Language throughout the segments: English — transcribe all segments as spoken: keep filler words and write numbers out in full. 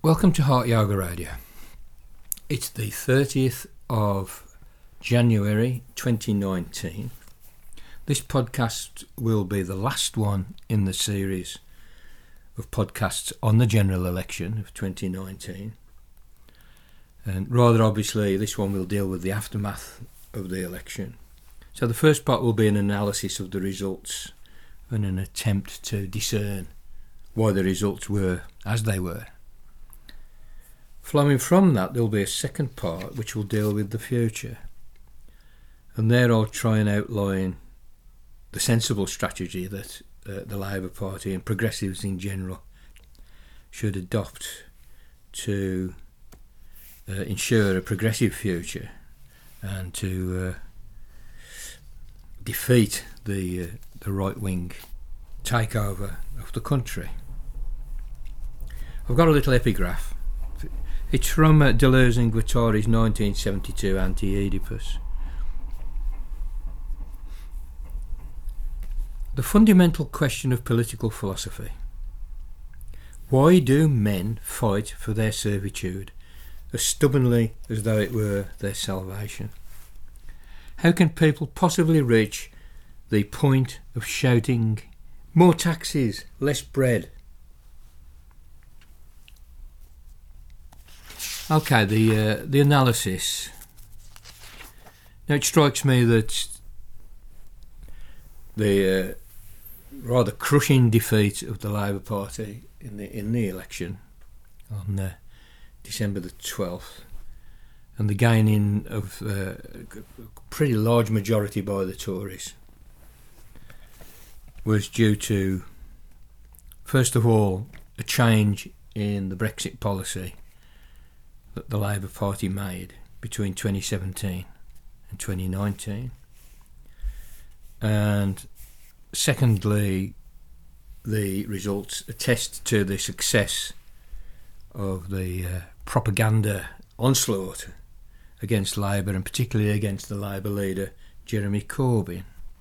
Welcome to Heart Yoga Radio. It's the thirtieth of January twenty nineteen. This podcast will be the last one in the series of podcasts on the general election of twenty nineteen. And rather obviously, this one will deal with the aftermath of the election. So the first part will be an analysis of the results and an attempt to discern why the results were as they were. Flowing from that, there will be a second part which will deal with the future. And there I'll try and outline the sensible strategy that uh, the Labour Party and progressives in general should adopt to uh, ensure a progressive future and to uh, defeat the, uh, the right-wing takeover of the country. I've got a little epigraph. It's from uh, Deleuze and Guattari's nineteen seventy-two Anti-Oedipus. The fundamental question of political philosophy. Why do men fight for their servitude as stubbornly as though it were their salvation? How can people possibly reach the point of shouting, "More taxes, less bread"? Okay, the uh, the analysis. Now it strikes me that the uh, rather crushing defeat of the Labour Party in the in the election on uh, December the twelfth, and the gaining of uh, a pretty large majority by the Tories, was due to, first of all, a change in the Brexit policy that the Labour Party made between twenty seventeen and twenty nineteen, and secondly, the results attest to the success of the uh, propaganda onslaught against Labour, and particularly against the Labour leader Jeremy Corbyn.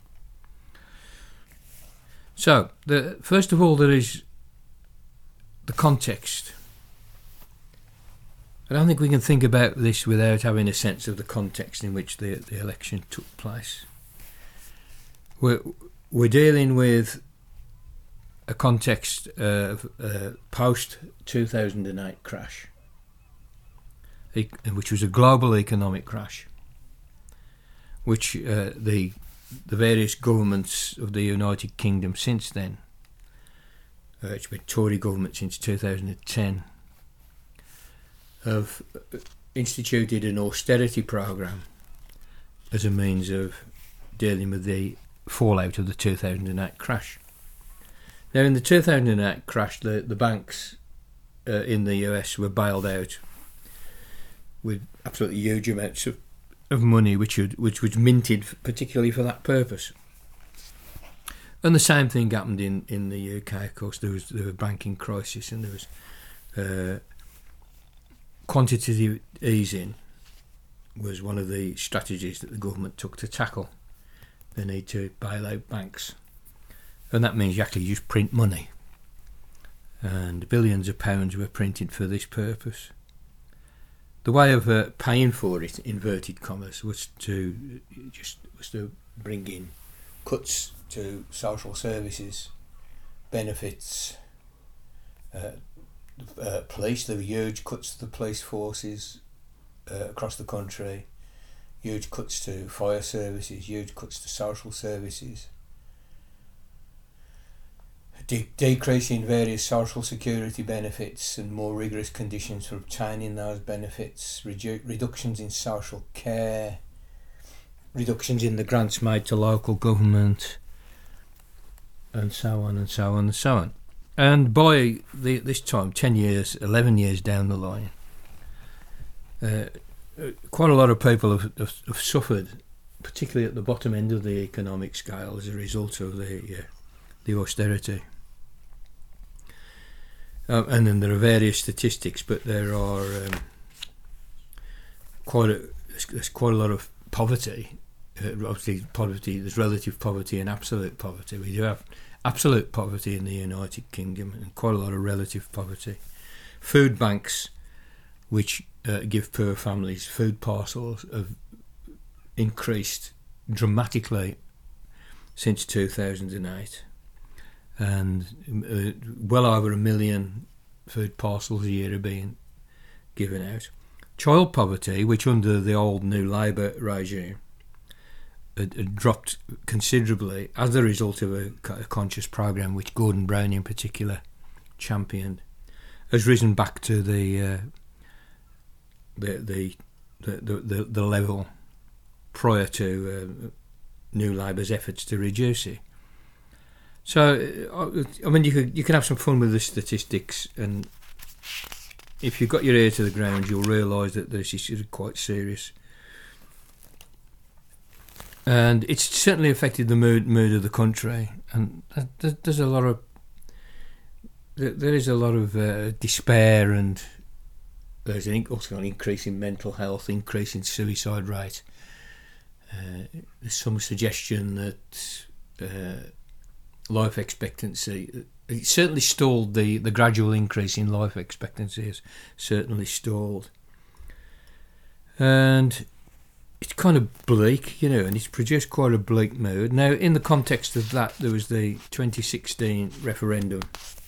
So, the, first of all, there is the context. I don't think we can think about this without having a sense of the context in which the, the election took place. We're, we're dealing with a context of a post two thousand eight crash, which was a global economic crash, which uh, the the various governments of the United Kingdom since then, uh, it's been Tory government since two thousand ten, have instituted an austerity programme as a means of dealing with the fallout of the two thousand eight crash. Now, in the two thousand eight crash, the, the banks uh, in the U S were bailed out with absolutely huge amounts of, of money, which, would, which was minted particularly for that purpose. And the same thing happened in, in the U K, of course. There was, there was a banking crisis, and there was uh, quantitative easing was one of the strategies that the government took to tackle the need to bail out banks. And that means you actually just print money. And billions of pounds were printed for this purpose. The way of uh, paying for it, inverted commas, was to just was to bring in cuts to social services, benefits, uh, Uh, police. There were huge cuts to the police forces uh, across the country, huge cuts to fire services, huge cuts to social services, De- decreasing various social security benefits and more rigorous conditions for obtaining those benefits, redu- reductions in social care, reductions in the grants made to local government, and so on and so on and so on. And by the, this time, ten years, eleven years down the line, uh, quite a lot of people have, have, have suffered, particularly at the bottom end of the economic scale, as a result of the uh, the austerity. Um, and then there are various statistics, but there are um, quite a, there's, there's quite a lot of poverty. Uh, obviously, poverty. There's relative poverty and absolute poverty. We do have absolute poverty in the United Kingdom and quite a lot of relative poverty. Food banks, which uh, give poor families food parcels, have increased dramatically since two thousand eight, and uh, well over a million food parcels a year are being given out. Child poverty, which under the old New Labour regime had, had dropped considerably as a result of a, a conscious programme which Gordon Brown in particular championed, has risen back to the uh, the, the, the the the level prior to uh, New Labour's efforts to reduce it. So, I mean, you could you can have some fun with the statistics, and if you've got your ear to the ground, you'll realise that this is quite serious. And it's certainly affected the mood mood of the country, and there's a lot of there is a lot of uh, despair, and there's an, also an increase in mental health, increase in suicide rate. Uh, there's some suggestion that uh, life expectancy, it certainly stalled, the, the gradual increase in life expectancy has certainly stalled. And it's kind of bleak, you know, and it's produced quite a bleak mood. Now, in the context of that, there was the twenty sixteen referendum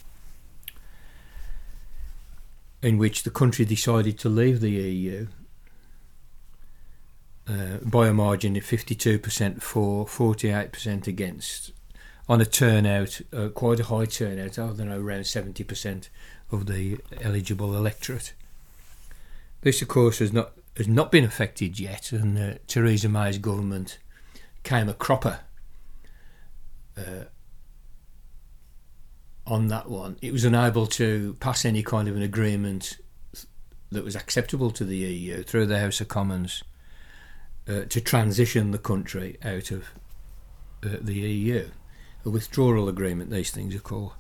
in which the country decided to leave the E U uh, by a margin of fifty-two percent for, forty-eight percent against, on a turnout, uh, quite a high turnout, I don't know, around seventy percent of the eligible electorate. This, of course, has not has not been affected yet, and uh, Theresa May's government came a cropper uh, on that one. It was unable to pass any kind of an agreement that was acceptable to the E U through the House of Commons uh, to transition the country out of uh, the E U. A withdrawal agreement, these things are called.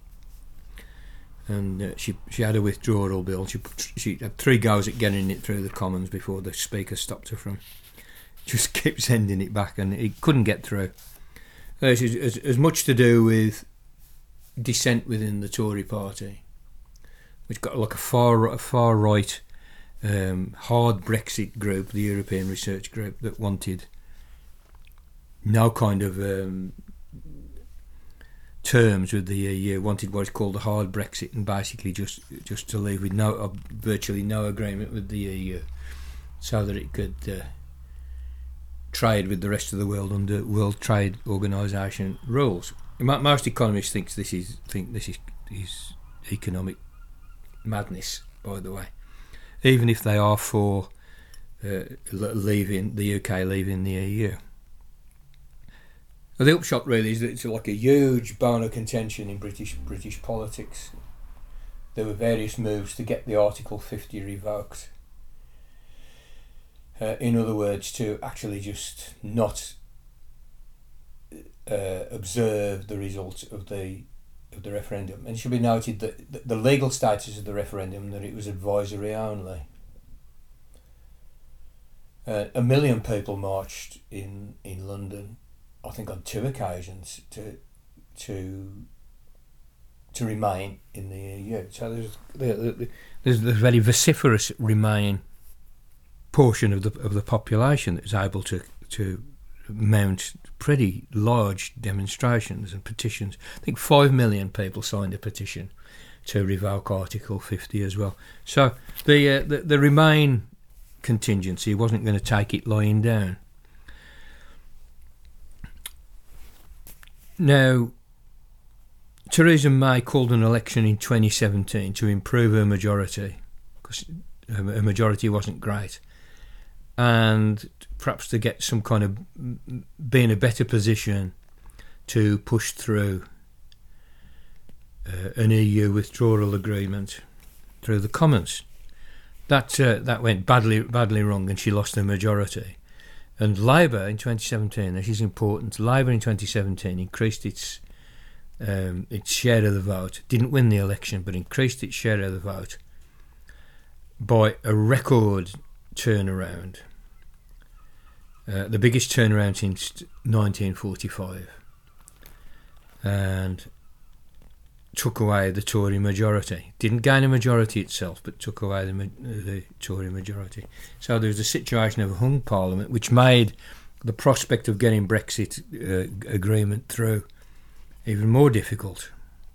And uh, she she had a withdrawal bill. She she had three goes at getting it through the Commons before the Speaker stopped her from just keep sending it back, and it couldn't get through. Uh, it's as, as much to do with dissent within the Tory party, which got like a far a far right um, hard Brexit group, the European Research Group, that wanted no kind of um, terms with the E U, wanted what is called a hard Brexit, and basically just just to leave with no uh, virtually no agreement with the E U, so that it could uh, trade with the rest of the world under World Trade Organisation rules. Most economists think this is think this is, is economic madness, by the way, even if they are for uh, leaving the U K, leaving the E U. The upshot really is that it's like a huge bone of contention in British British politics. There were various moves to get the Article fifty revoked. Uh, in other words, to actually just not uh, observe the results of the of the referendum. And it should be noted that the legal status of the referendum, that it was advisory only. Uh, a million people marched in, in London, I think on two occasions, to to to remain in the E U. So there's the, there's the very vociferous Remain portion of the of the population that is able to to mount pretty large demonstrations and petitions. I think five million people signed a petition to revoke Article fifty as well. So the uh, the, the Remain contingency wasn't going to take it lying down. Now, Theresa May called an election in twenty seventeen to improve her majority, because her majority wasn't great, and perhaps to get some kind of, be in a better position to push through uh, an E U withdrawal agreement through the Commons. That uh, that went badly badly wrong, and she lost her majority. And Labour in twenty seventeen, this is important, Labour in twenty seventeen increased its um, its share of the vote, didn't win the election, but increased its share of the vote by a record turnaround, uh, the biggest turnaround since nineteen forty-five. And took away the Tory majority. Didn't gain a majority itself, but took away the, the Tory majority. So there was a situation of a hung parliament, which made the prospect of getting Brexit uh, agreement through even more difficult.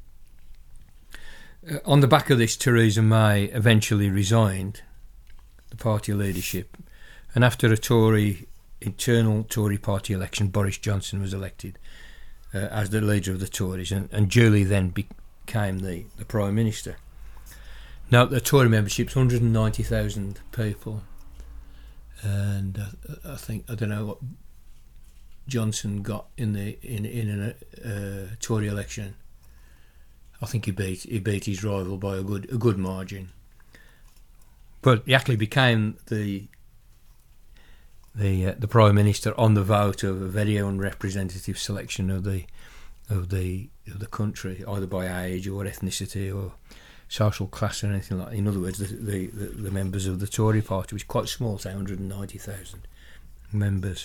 Uh, on the back of this, Theresa May eventually resigned the party leadership, and after a Tory internal Tory party election, Boris Johnson was elected uh, as the leader of the Tories, and, and duly then became the, the Prime Minister. Now, the Tory membership's one hundred ninety thousand people, and uh, I think, I don't know what Johnson got in the in in a uh, Tory election. I think he beat he beat his rival by a good a good margin. But he actually became the the uh, the Prime Minister on the vote of a very unrepresentative selection of the of the of the country, either by age or ethnicity or social class or anything like that. In other words, the the, the, the members of the Tory party was quite small, say one hundred ninety thousand members.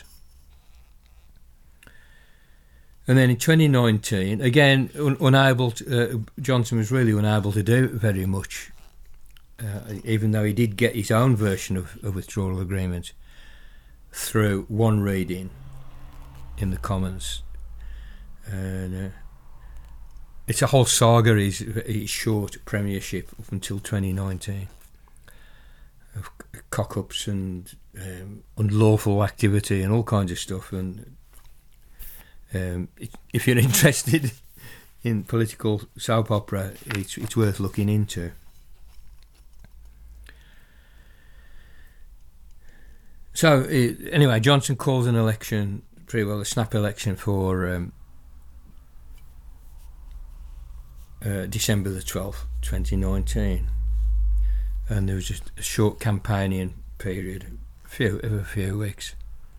And then in twenty nineteen, again, un- unable to, uh, Johnson was really unable to do very much, uh, even though he did get his own version of a withdrawal agreement through one reading in the Commons. And uh, it's a whole saga, his, his short premiership up until twenty nineteen, of cock-ups and um, unlawful activity and all kinds of stuff. And Um, if you're interested in political soap opera, it's it's worth looking into. So uh, anyway, Johnson calls an election, pretty well a snap election, for um, uh, December the twelfth, twenty nineteen, and there was just a short campaigning period, a few of a few weeks.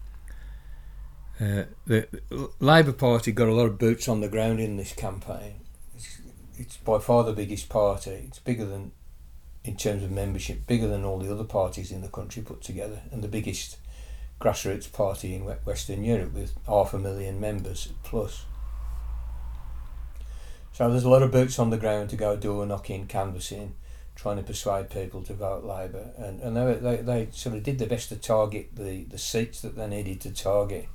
Uh, the Labour Party got a lot of boots on the ground in this campaign. It's, it's by far the biggest party. It's bigger than, in terms of membership, bigger than all the other parties in the country put together, and the biggest grassroots party in Western Europe with half a million members plus. So there's a lot of boots on the ground to go door knocking, canvassing, trying to persuade people to vote Labour, and, and they, they, they sort of did their best to target the, the seats that they needed to target.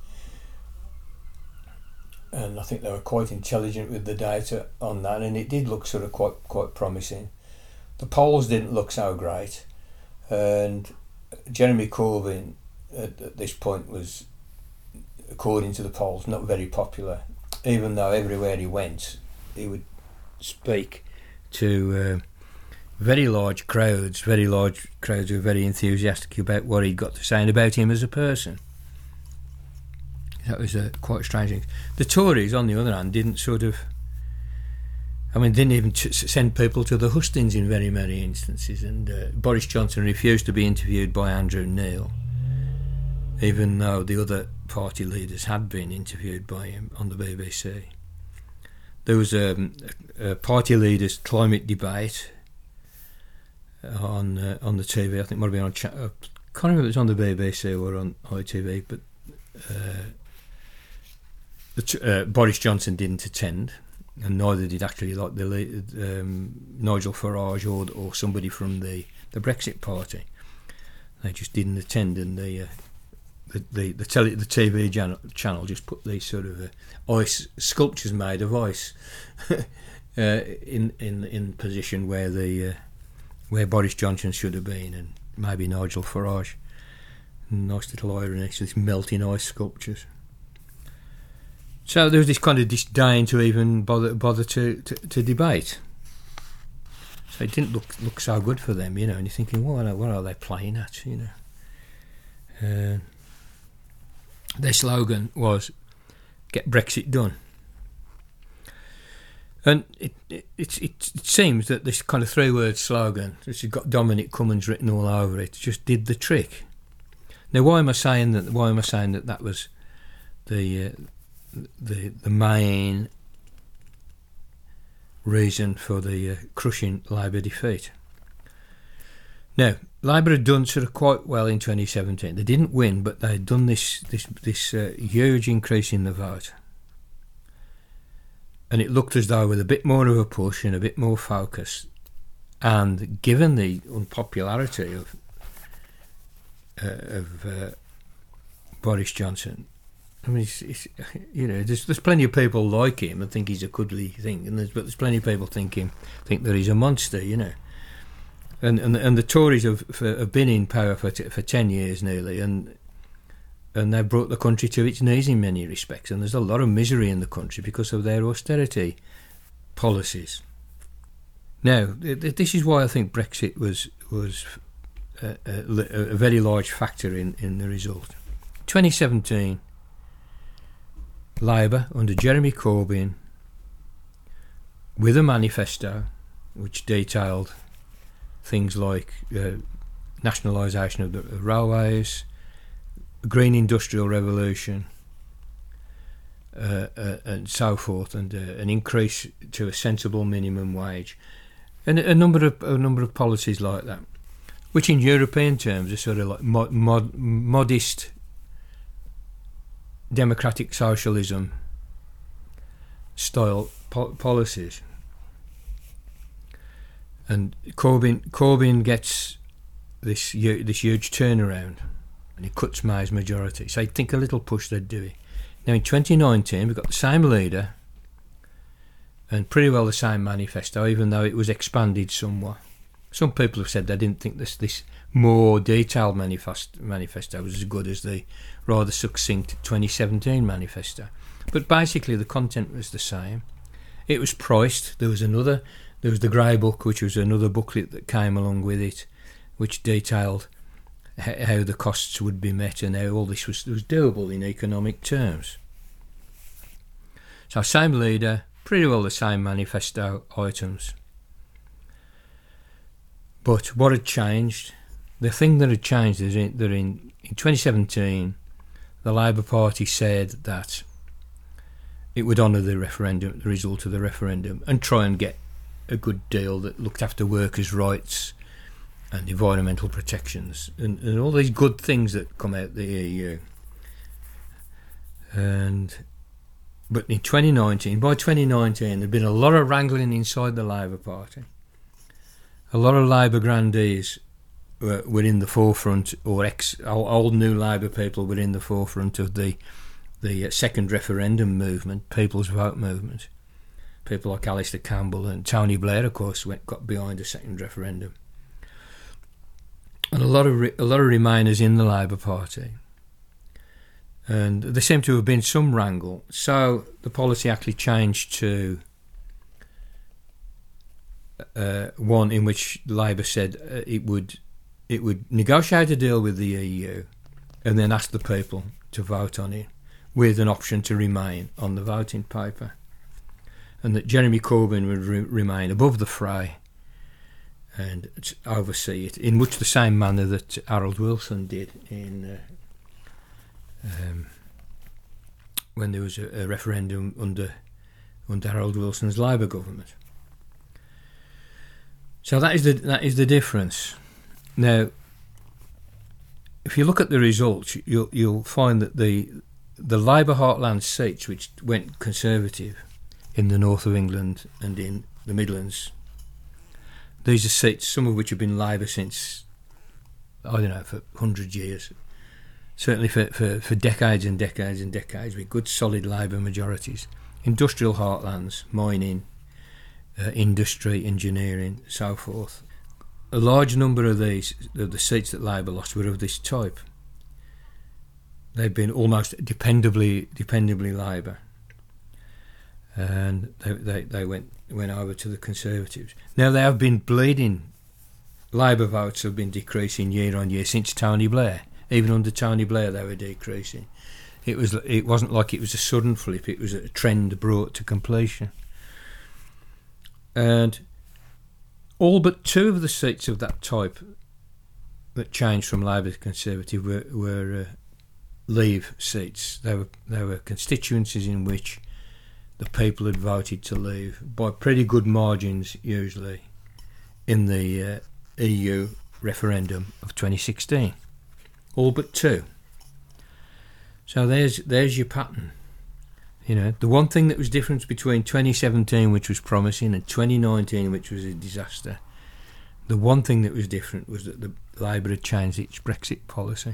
And I think they were quite intelligent with the data on that, and it did look sort of quite quite promising. The polls didn't look so great, and Jeremy Corbyn at, at this point was, according to the polls, not very popular, even though everywhere he went he would speak to uh, very large crowds, very large crowds who were very enthusiastic about what he'd got to say and about him as a person. That was a quite strange thing. The Tories, on the other hand, didn't sort of, I mean, didn't even t- send people to the hustings in very many instances. And uh, Boris Johnson refused to be interviewed by Andrew Neil, even though the other party leaders had been interviewed by him on the B B C. There was um, a, a party leaders' climate debate on uh, on the T V. I think it might have been on. Cha- I can't remember if it was on the B B C or on I T V, but. Uh, Uh, Boris Johnson didn't attend, and neither did actually like the um, Nigel Farage or or somebody from the, the Brexit party. They just didn't attend, and the uh, the the the, tele, the T V channel, channel just put these sort of uh, ice sculptures made of ice uh, in in in position where the uh, where Boris Johnson should have been, and maybe Nigel Farage. Nice little irony next to these melting ice sculptures. So there was this kind of disdain to even bother bother to, to, to debate. So it didn't look look so good for them, you know. And you're thinking, what are, what are they playing at, you know? Uh, their slogan was "Get Brexit done," and it it, it it it seems that this kind of three-word slogan, which has got Dominic Cummings written all over it, just did the trick. Now, why am I saying that? Why am I saying that that was the uh, the the main reason for the uh, crushing Labour defeat? Now, Labour had done sort of quite well in twenty seventeen. They didn't win, but they had done this this this uh, huge increase in the vote. And it looked as though with a bit more of a push and a bit more focus, and given the unpopularity of uh, of uh, Boris Johnson, I mean, it's, it's, you know, there's there's plenty of people like him and think he's a cuddly thing, and there's, but there's plenty of people think him think that he's a monster, you know. And and and the Tories have have been in power for t- for ten years nearly, and and they've brought the country to its knees in many respects. And there's a lot of misery in the country because of their austerity policies. Now, this is why I think Brexit was was a, a, a very large factor in, in the result. twenty seventeen, Labour under Jeremy Corbyn, with a manifesto which detailed things like uh, nationalisation of the railways, green industrial revolution, uh, uh, and so forth, and uh, an increase to a sensible minimum wage, and a number of a number of policies like that, which in European terms are sort of like mod, mod, modest democratic socialism style po- policies. And Corbyn Corbyn gets this this huge turnaround, and he cuts May's majority. So I think a little push they'd do it. Now in twenty nineteen, we've got the same leader and pretty well the same manifesto, even though it was expanded somewhat. Some people have said they didn't think this this more detailed manifest, manifesto was as good as the rather succinct twenty seventeen manifesto. But basically the content was the same. It was priced. There was another... There was the Grey Book, which was another booklet that came along with it, which detailed h- how the costs would be met and how all this was, was doable in economic terms. So same leader, pretty well the same manifesto items. But what had changed? The thing that had changed is in, that in, in twenty seventeen, the Labour Party said that it would honour the referendum, the result of the referendum, and try and get a good deal that looked after workers' rights and environmental protections and, and all these good things that come out the E U. And but in twenty nineteen, by twenty nineteen, there'd been a lot of wrangling inside the Labour Party. A lot of Labour grandees were, were in the forefront, or ex old new Labour people were in the forefront of the the second referendum movement, People's Vote movement. People like Alistair Campbell and Tony Blair, of course, went got behind the second referendum, and a lot of re, a lot of Remainers in the Labour Party. And there seemed to have been some wrangle, so the policy actually changed to uh, one in which Labour said uh, it would it would negotiate a deal with the E U, and then ask the people to vote on it, with an option to remain on the voting paper. And that Jeremy Corbyn would re- remain above the fray and oversee it in much the same manner that Harold Wilson did in uh, um, when there was a, a referendum under under Harold Wilson's Labour government. So that is the that is the difference. Now, if you look at the results, you'll you'll find that the the Labour heartland seats, which went Conservative in the north of England and in the Midlands, these are seats, some of which have been Labour since, I don't know, for one hundred years. Certainly for, for, for decades and decades and decades, with good solid Labour majorities. Industrial heartlands, mining, uh, industry, engineering, so forth. A large number of these, of the seats that Labour lost, were of this type. They've been almost dependably, dependably Labour. And they, they, they went went over to the Conservatives. Now they have been bleeding. Labour votes have been decreasing year on year since Tony Blair. Even under Tony Blair, they were decreasing. It was it wasn't like it was a sudden flip. It was a trend brought to completion. And all but two of the seats of that type that changed from Labour to Conservative were, were uh, Leave seats. They were they were constituencies in which the people had voted to leave by pretty good margins, usually, in the uh, E U referendum of twenty sixteen. All but two. So there's there's your pattern. You know, the one thing that was different between twenty seventeen, which was promising, and twenty nineteen, which was a disaster, the one thing that was different was that the Labour had changed its Brexit policy.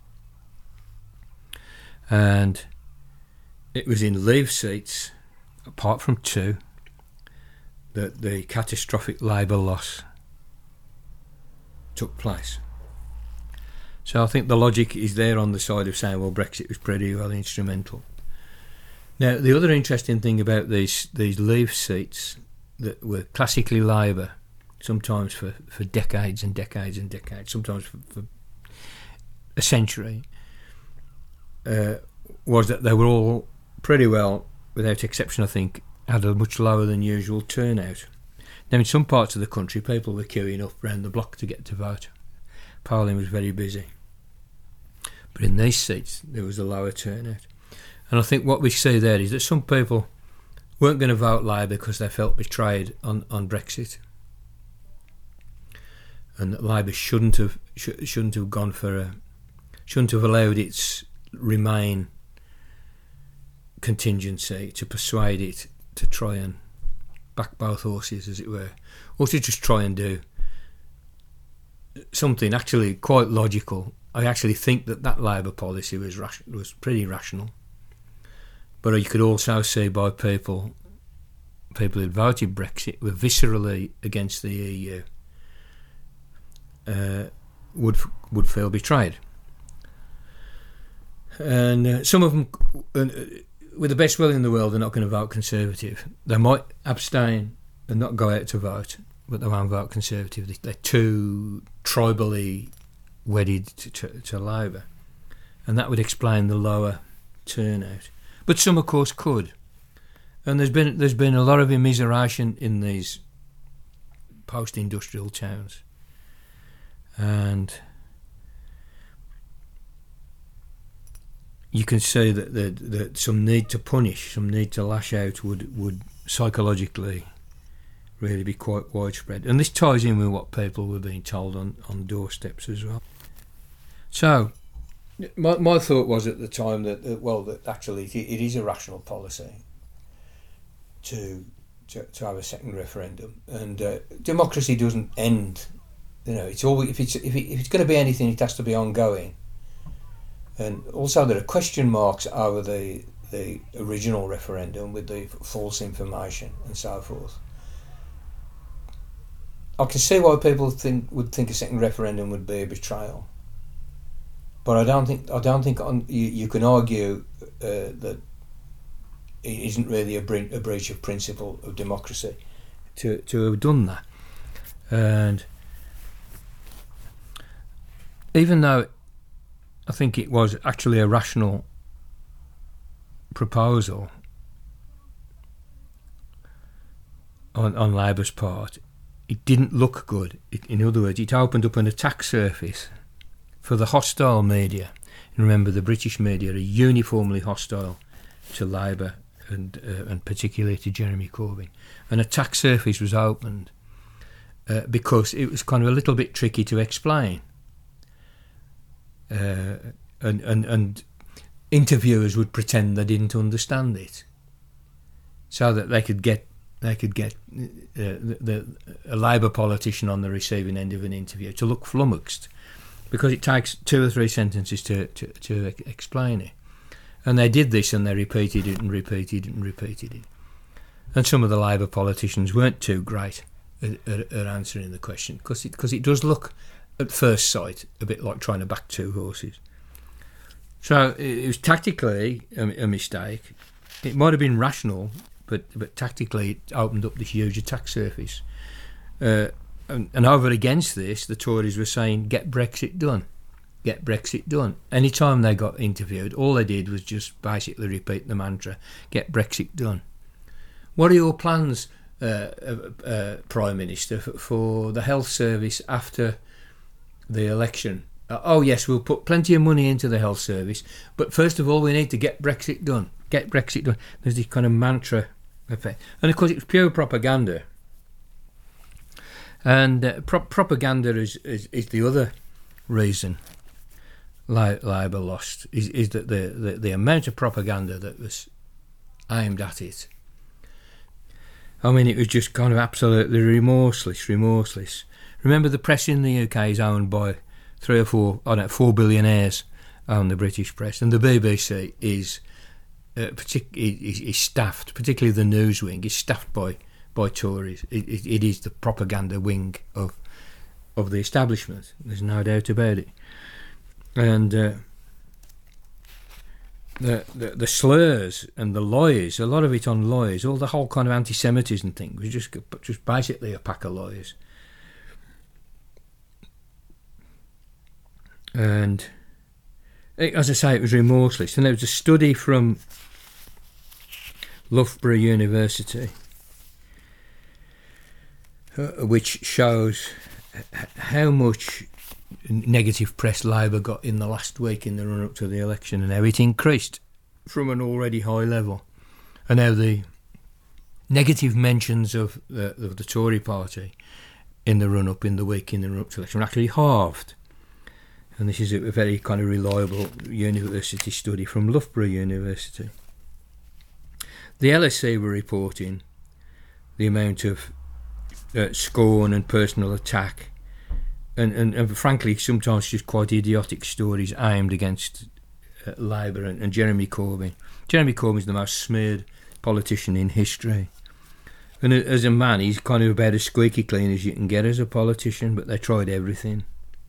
And it was in Leave seats, apart from two, that the catastrophic Labour loss took place. So I think the logic is there on the side of saying, well, Brexit was pretty well instrumental. Now, the other interesting thing about these these Leave seats that were classically Labour, sometimes for, for decades and decades and decades, sometimes for, for a century, uh, was that they were all pretty well, without exception, I think, had a much lower than usual turnout. Now, in some parts of the country, people were queuing up round the block to get to vote. Polling was very busy. But in these seats, there was a lower turnout. And I think what we see there is that some people weren't going to vote Labour because they felt betrayed on, on Brexit. And that Labour shouldn't have sh- shouldn't have gone for a shouldn't have allowed its Remain contingency to persuade it to try and back both horses, as it were, or to just try and do something actually quite logical. I actually think that that Labour policy was ration- was pretty rational, but you could also see by people people who voted Brexit were viscerally against the E U uh, would would feel betrayed. And uh, some of them, uh, with the best will in the world, are not going to vote Conservative. They might abstain and not go out to vote, but they won't vote Conservative. They're too tribally wedded to, to, to Labour. And that would explain the lower turnout. But some, of course, could. And there's been there's been a lot of immiseration in these post-industrial towns. And you can see that, that, that some need to punish, some need to lash out would, would psychologically really be quite widespread. And this ties in with what people were being told on, on doorsteps as well. So, my my thought was at the time that, that well, that actually it, it is a rational policy to to, to have a second referendum. And uh, democracy doesn't end, you know, it's always, if it's, if, it, if it's going to be anything, it has to be ongoing. And also there are question marks over the the original referendum with the false information and so forth. I can see why people think would think a second referendum would be a betrayal, but I don't think I don't think on, you, you can argue uh, that it isn't really a, bre- a breach of principle of democracy to to have done that. And even though I think it was actually a rational proposal on, on Labour's part, it didn't look good. It, in other words, it opened up an attack surface for the hostile media. And remember, the British media are uniformly hostile to Labour and uh, and particularly to Jeremy Corbyn. An attack surface was opened uh, because it was kind of a little bit tricky to explain. Uh, and, and and interviewers would pretend they didn't understand it, so that they could get they could get uh, the, the a Labour politician on the receiving end of an interview to look flummoxed, because it takes two or three sentences to to, to explain it. And they did this, and they repeated it and repeated it and repeated it. And some of the Labour politicians weren't too great at, at, at answering the question, because it, because it does look, at first sight, a bit like trying to back two horses. So it was tactically a, a mistake. It might have been rational, but but tactically it opened up this huge attack surface. Uh, and, and over against this, the Tories were saying, get Brexit done. Get Brexit done. Anytime they got interviewed, all they did was just basically repeat the mantra, get Brexit done. What are your plans, uh, uh, uh, Prime Minister, for, for the health service after the election? Uh, oh yes, we'll put plenty of money into the health service, but first of all we need to get Brexit done. Get Brexit done. There's this kind of mantra effect. And of course it was pure propaganda. And uh, pro- propaganda is, is, is the other reason Labour lost, is, is that the, the, the amount of propaganda that was aimed at it. I mean, it was just kind of absolutely remorseless, remorseless. Remember, the press in the U K is owned by three or four, I don't know, four billionaires own the British press, and the B B C is, uh, partic- is, is staffed, particularly the news wing, is staffed by, by Tories. It, it, it is the propaganda wing of of the establishment. There's no doubt about it. And uh, the, the the slurs and the lies, a lot of it on lies, all the whole kind of anti-Semitism thing was just just basically a pack of lies. And it, as I say, it was remorseless. And there was a study from Loughborough University uh, which shows how much negative press Labour got in the last week in the run-up to the election, and how it increased from an already high level, and how the negative mentions of the, of the Tory party in the run-up, in the week in the run-up to the election, were actually halved. And this is a very kind of reliable university study from Loughborough University. The L S E were reporting the amount of uh, scorn and personal attack, and, and, and frankly sometimes just quite idiotic stories aimed against uh, Labour and, and Jeremy Corbyn. Jeremy Corbyn is the most smeared politician in history, and as a man he's kind of about as squeaky clean as you can get as a politician, but they tried everything.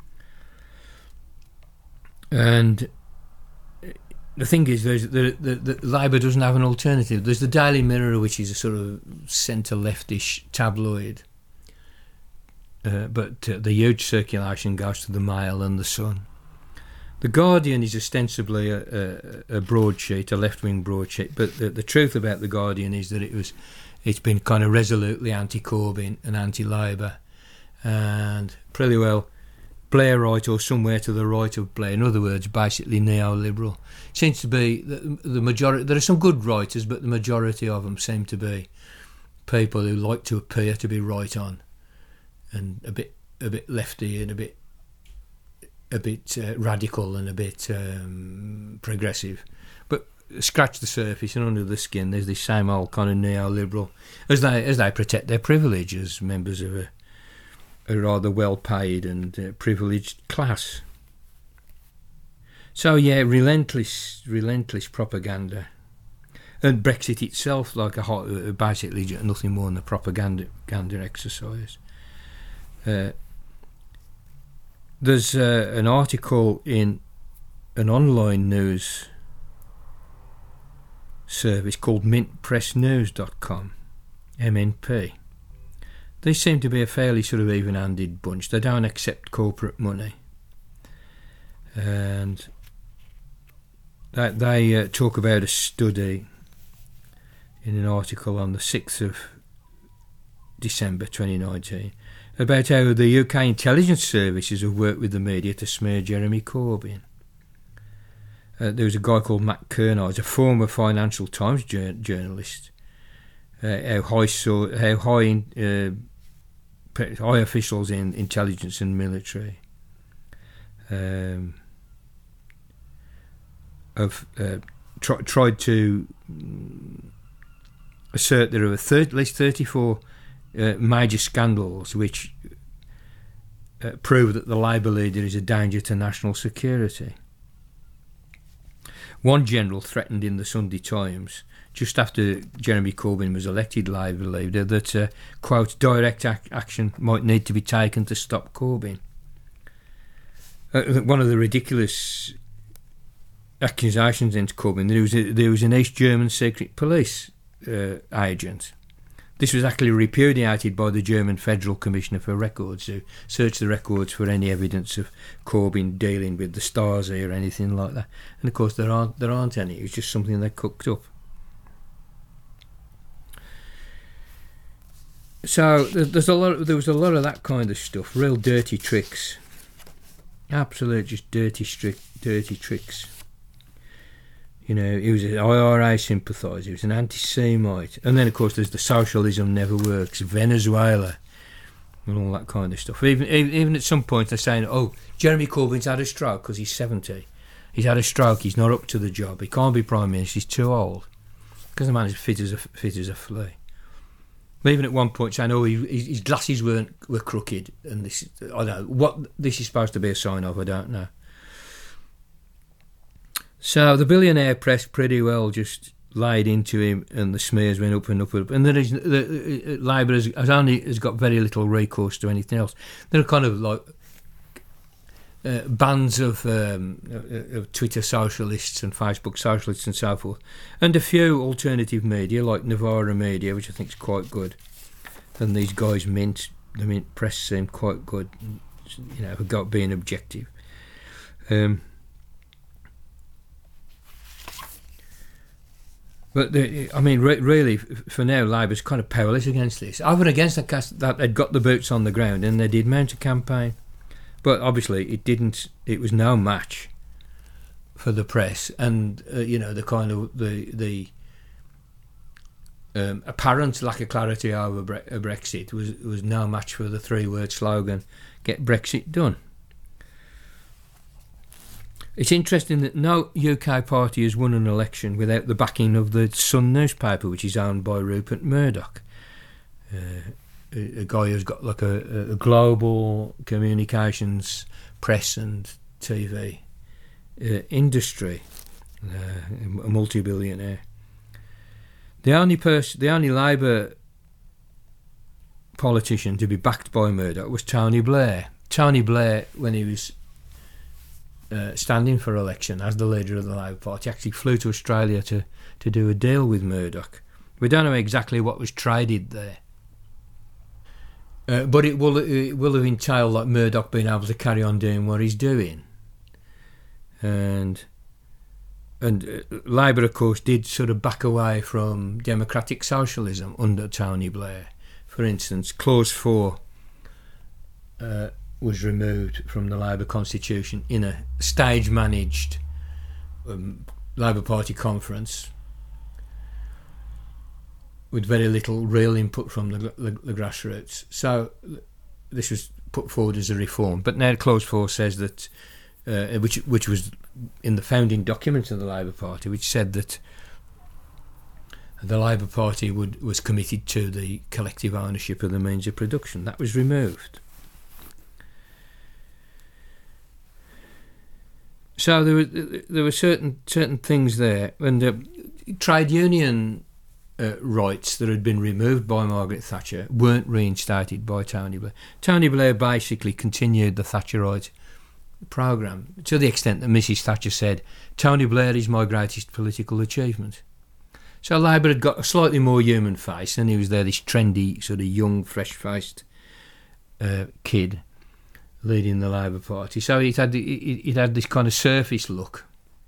And the thing is, there's the, the, the Labour doesn't have an alternative. There's the Daily Mirror, which is a sort of centre-leftish tabloid, uh, but uh, the huge circulation goes to the Mail and the Sun. The Guardian is ostensibly a, a, a broadsheet, a left-wing broadsheet, but the, the truth about the Guardian is that it was, it's been kind of resolutely anti-Corbyn and anti-Labour, and pretty well Blairite or somewhere to the right of Blair. In other words, basically neoliberal. Seems to be the, the majority. There are some good writers, but the majority of them seem to be people who like to appear to be right on, and a bit, a bit lefty and a bit, a bit uh, radical and a bit um, progressive. But scratch the surface and under the skin, there's this same old kind of neoliberal, as they as they protect their privilege as members of a. a rather well-paid and uh, privileged class. So yeah, relentless, relentless propaganda, and Brexit itself, like a hot, uh, basically nothing more than a propaganda, propaganda exercise. Uh, there's uh, an article in an online news service called mint press news dot com, M N P. They seem to be a fairly sort of even-handed bunch. They don't accept corporate money. And they, they uh, talk about a study in an article on the sixth of December twenty nineteen about how the U K intelligence services have worked with the media to smear Jeremy Corbyn. Uh, there was a guy called Matt Kernow, he's a former Financial Times jur- journalist. Uh, how high, saw, how high in, uh, high officials in intelligence and military um, have uh, tr- tried to assert there are thir- at least thirty-four uh, major scandals which uh, prove that the Labour leader is a danger to national security. One general threatened in the Sunday Times just after Jeremy Corbyn was elected Labour leader that, uh, quote, direct ac- action might need to be taken to stop Corbyn. Uh, one of the ridiculous accusations into Corbyn, there was, a, there was an East German secret police uh, agent. This was actually repudiated by the German Federal Commissioner for Records, who searched the records for any evidence of Corbyn dealing with the Stasi or anything like that. And of course there aren't, there aren't any, it was just something they cooked up. So there's a lot. There was a lot of that kind of stuff, real dirty tricks, absolute just dirty, strict, dirty tricks. You know, he was an I R A sympathiser, he was an anti-Semite, and then of course there's the socialism never works, Venezuela, and all that kind of stuff. Even even at some point they're saying, "Oh, Jeremy Corbyn's had a stroke because he's seventy. He's had a stroke. He's not up to the job. He can't be prime minister. He's too old." because the man is fit as a fit as a flea. But even at one point saying, "Oh, he, his glasses weren't were crooked," and this I don't know what this is supposed to be a sign of. I don't know. So the billionaire press pretty well just laid into him, and the smears went up and up and up. And there is the, uh, Labour has, has only has got very little recourse to anything else. There are kind of like uh, bands of, um, of Twitter socialists and Facebook socialists and so forth, and a few alternative media like Novara Media, which I think is quite good. And these guys, Mint, the Mint press, seem quite good. You know, have got being objective. Um, But, the, I mean, re- really, for now, Labour's kind of powerless against this. Over against the cast that they'd got the boots on the ground and they did mount a campaign. But obviously, it didn't, it was no match for the press. And, uh, you know, the kind of, the the um, apparent lack of clarity over Bre- Brexit was, was no match for the three-word slogan, get Brexit done. It's interesting that no U K party has won an election without the backing of the Sun newspaper, which is owned by Rupert Murdoch, uh, a, a guy who's got like a, a global communications, press and T V uh, industry, uh, a multi-billionaire. The only person, the only Labour politician to be backed by Murdoch was Tony Blair. Tony Blair, when he was Uh, standing for election as the leader of the Labour Party, actually flew to Australia to, to do a deal with Murdoch. We don't know exactly what was traded there, uh, but it will it will have entailed like Murdoch being able to carry on doing what he's doing, and and uh, Labour, of course, did sort of back away from democratic socialism under Tony Blair. For instance, Clause Four. Uh, was removed from the Labour constitution in a stage-managed um, Labour Party conference with very little real input from the, the, the grassroots. So this was put forward as a reform. But now Clause four says that, uh, which which was in the founding document of the Labour Party, which said that the Labour Party would was committed to the collective ownership of the means of production. That was removed. So there were there were certain certain things there, and uh, trade union uh, rights that had been removed by Margaret Thatcher weren't reinstated by Tony Blair. Tony Blair basically continued the Thatcherite programme to the extent that Missus Thatcher said, "Tony Blair is my greatest political achievement." So Labour had got a slightly more human face, and he was there, this trendy, sort of young, fresh-faced uh, kid leading the Labour Party. So it had it, it had this kind of surface look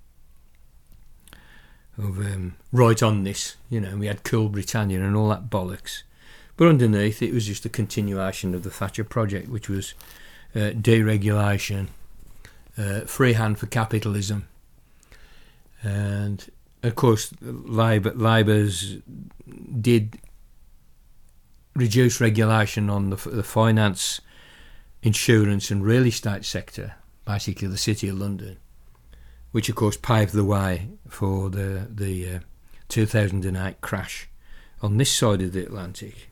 of um, right on this, you know. We had Cool Britannia and all that bollocks, but underneath it was just a continuation of the Thatcher project, which was uh, deregulation, uh, free hand for capitalism, and of course Labour Labour's did reduce regulation on the, the finance, insurance and real estate sector, basically the City of London, which of course paved the way for the the uh, two thousand eight crash on this side of the Atlantic,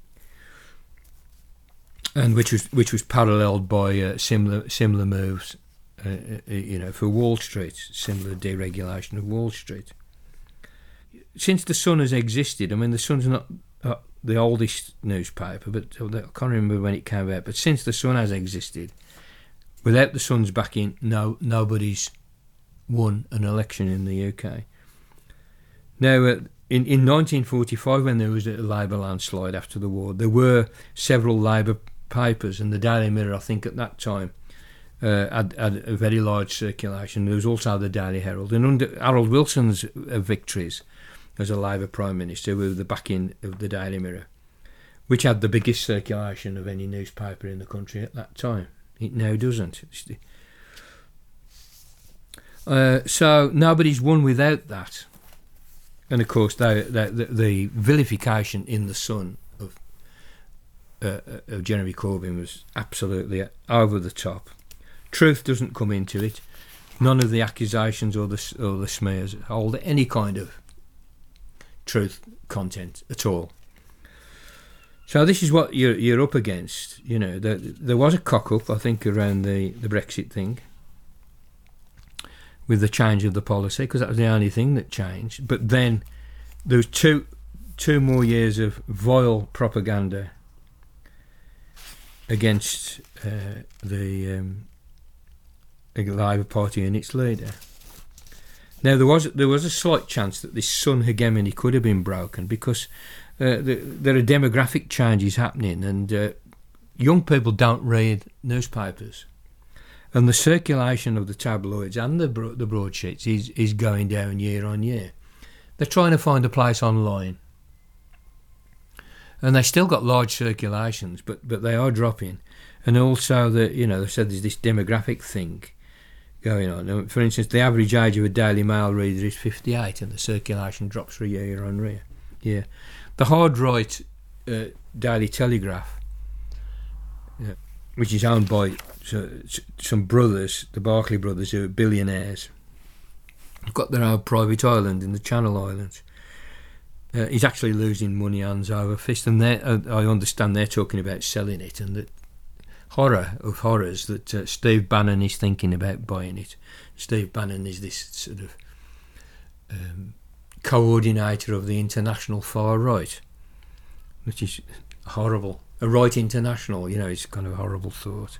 and which was which was paralleled by uh, similar similar moves, uh, uh, you know, for Wall Street, similar deregulation of Wall Street. Since the Sun has existed, I mean, the Sun's not uh, the oldest newspaper, but I can't remember when it came out. But since the Sun has existed, without the Sun's backing, no nobody's won an election in the U K. Now, uh, in in nineteen forty-five, when there was a Labour landslide after the war, there were several Labour papers, and the Daily Mirror, I think, at that time uh, had, had a very large circulation. There was also the Daily Herald, and under Harold Wilson's uh, victories as a Labour Prime Minister, with the backing of the Daily Mirror, which had the biggest circulation of any newspaper in the country at that time. It now doesn't. Uh, so nobody's won without that. And of course, they, they, the, the vilification in the Sun of, uh, of Jeremy Corbyn was absolutely over the top. Truth doesn't come into it. None of the accusations or the or the smears hold any kind of truth content at all. So this is what you're you're up against. You know, there, there was a cock-up, I think, around the, the Brexit thing with the change of the policy, because that was the only thing that changed. But then there was two two more years of vile propaganda against uh, the um, Labour Party and its leader. Now there was there was a slight chance that this Sun hegemony could have been broken, because uh, the, there are demographic changes happening, and uh, young people don't read newspapers, and the circulation of the tabloids and the bro- the broadsheets is is going down year on year. They're trying to find a place online, and they still got large circulations, but but they are dropping. And also, the you know they said there's this demographic thing going on. For instance, the average age of a Daily Mail reader is fifty-eight, and the circulation drops for year on year. Yeah, the hard right uh, Daily Telegraph, uh, which is owned by so, some brothers, the Barclay brothers, who are billionaires, have got their own private island in the Channel Islands. Uh, he's actually losing money hands over fist, and uh, I understand they're talking about selling it, and that horror of horrors that uh, Steve Bannon is thinking about buying it. Steve Bannon is this sort of um, coordinator of the international far right, which is horrible. A right international, you know, it's kind of a horrible thought.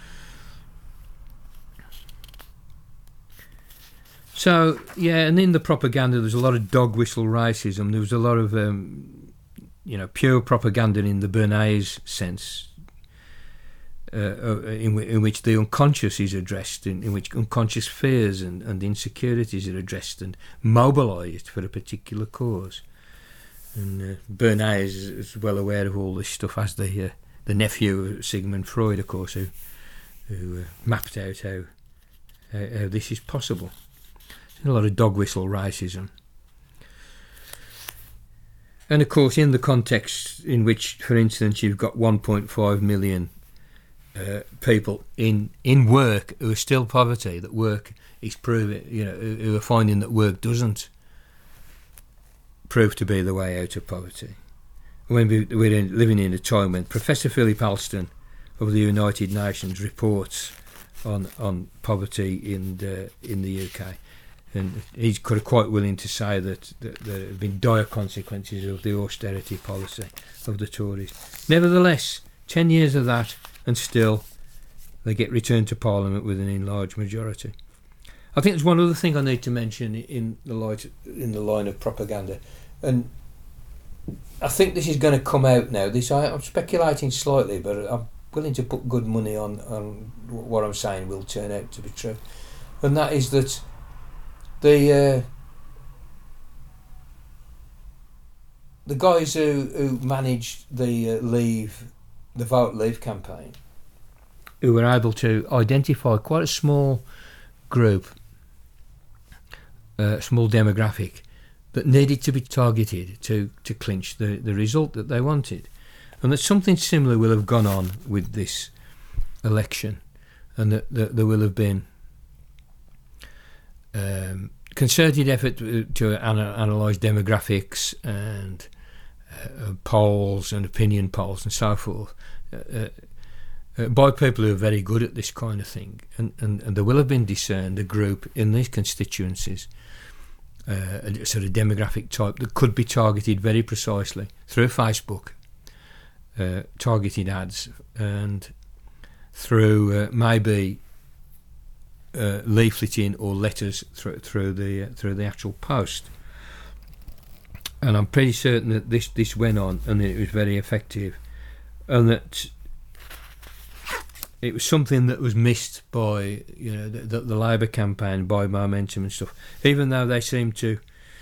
So, yeah, and in the propaganda, there's a lot of dog whistle racism. There was a lot of, um, you know, pure propaganda in the Bernays sense, uh, in, w- in which the unconscious is addressed, in, in which unconscious fears and, and insecurities are addressed and mobilised for a particular cause. And uh, Bernays is, is well aware of all this stuff, as the uh, the nephew of Sigmund Freud, of course, who who uh, mapped out how, how how this is possible. A lot of dog whistle racism. And of course, in the context in which, for instance, you've got one point five million uh, people in, in work who are still poverty, that work is proving, you know, who are finding that work doesn't prove to be the way out of poverty. When we, we're in, living in a time when Professor Philip Alston of the United Nations reports on on poverty in the, in the U K. And he's quite willing to say that, that there have been dire consequences of the austerity policy of the Tories. Nevertheless, ten years of that, and still they get returned to Parliament with an enlarged majority. I think there's one other thing I need to mention in the light, in the line of propaganda, and I think this is going to come out now. This I, I'm speculating slightly, but I'm willing to put good money on, on what I'm saying will turn out to be true, and that is that The uh, the guys who, who managed the uh, Leave, the Vote Leave campaign, who were able to identify quite a small group, a uh, small demographic that needed to be targeted to, to clinch the, the result that they wanted, and that something similar will have gone on with this election, and that, that there will have been Um, concerted effort to, to ana- analyse demographics and uh, polls and opinion polls and so forth uh, uh, uh, by people who are very good at this kind of thing, and, and, and there will have been discerned a group in these constituencies, uh, a sort of demographic type that could be targeted very precisely through Facebook, uh, targeted ads, and through uh, maybe Uh, leafleting or letters through through the uh, through the actual post. And I'm pretty certain that this this went on, and that it was very effective, and that it was something that was missed by you know the, the, the Labour campaign, by Momentum and stuff. Even though they seemed to,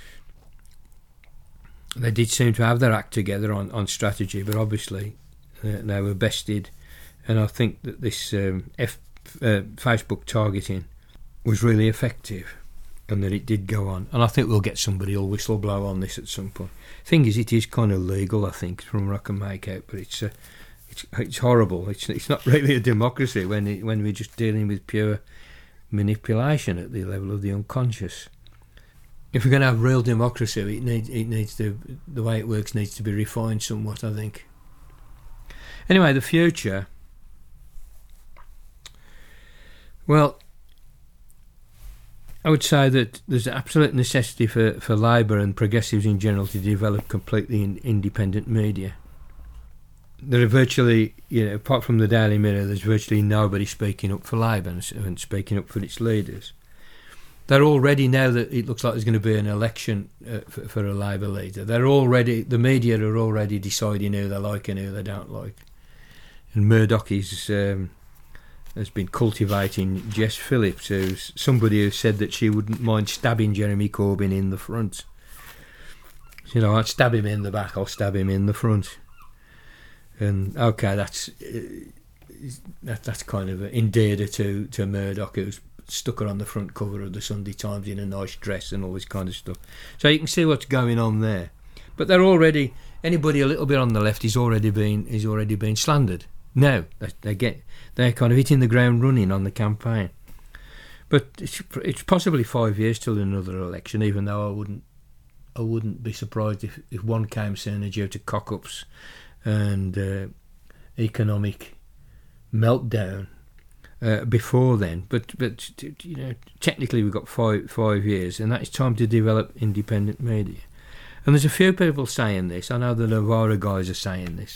they did seem to have their act together on, on strategy, but obviously uh, they were bested. And I think that this um, F Uh, Facebook targeting was really effective, and that it did go on. And I think we'll get somebody who'll whistleblow on this at some point. Thing is, it is kind of legal, I think, from what I can make out, but it's uh, it's it's horrible. It's it's not really a democracy when it, when we're just dealing with pure manipulation at the level of the unconscious. if we're going to have real democracy, it needs it needs to the way it works needs to be refined somewhat, I think. Anyway, the future. Well, I would say that there's an absolute necessity for, for Labour and progressives in general to develop completely in, independent media. There are virtually, you know, apart from the Daily Mirror, there's virtually nobody speaking up for Labour and, and speaking up for its leaders. They're already, now that it looks like there's going to be an election uh, for, for a Labour leader, they're already, the media are already deciding who they like and who they don't like. And Murdoch is, um, has been cultivating Jess Phillips, who's somebody who said that she wouldn't mind stabbing Jeremy Corbyn in the front. You know, I'd stab him in the back, I'll stab him in the front. And okay, that's uh, that, that's kind of endeared her to, to Murdoch, who's stuck her on the front cover of the Sunday Times in a nice dress and all this kind of stuff. So you can see what's going on there. But they're already, anybody a little bit on the left is already been is already been slandered. Now they, they get they're kind of hitting the ground running on the campaign. But it's, it's possibly five years till another election. Even though I wouldn't I wouldn't be surprised if, if one came sooner due to cock-ups and uh, economic meltdown uh, before then. But but you know, technically we've got five five years, and that is time to develop independent media. And there's a few people saying this. I know the Novara guys are saying this.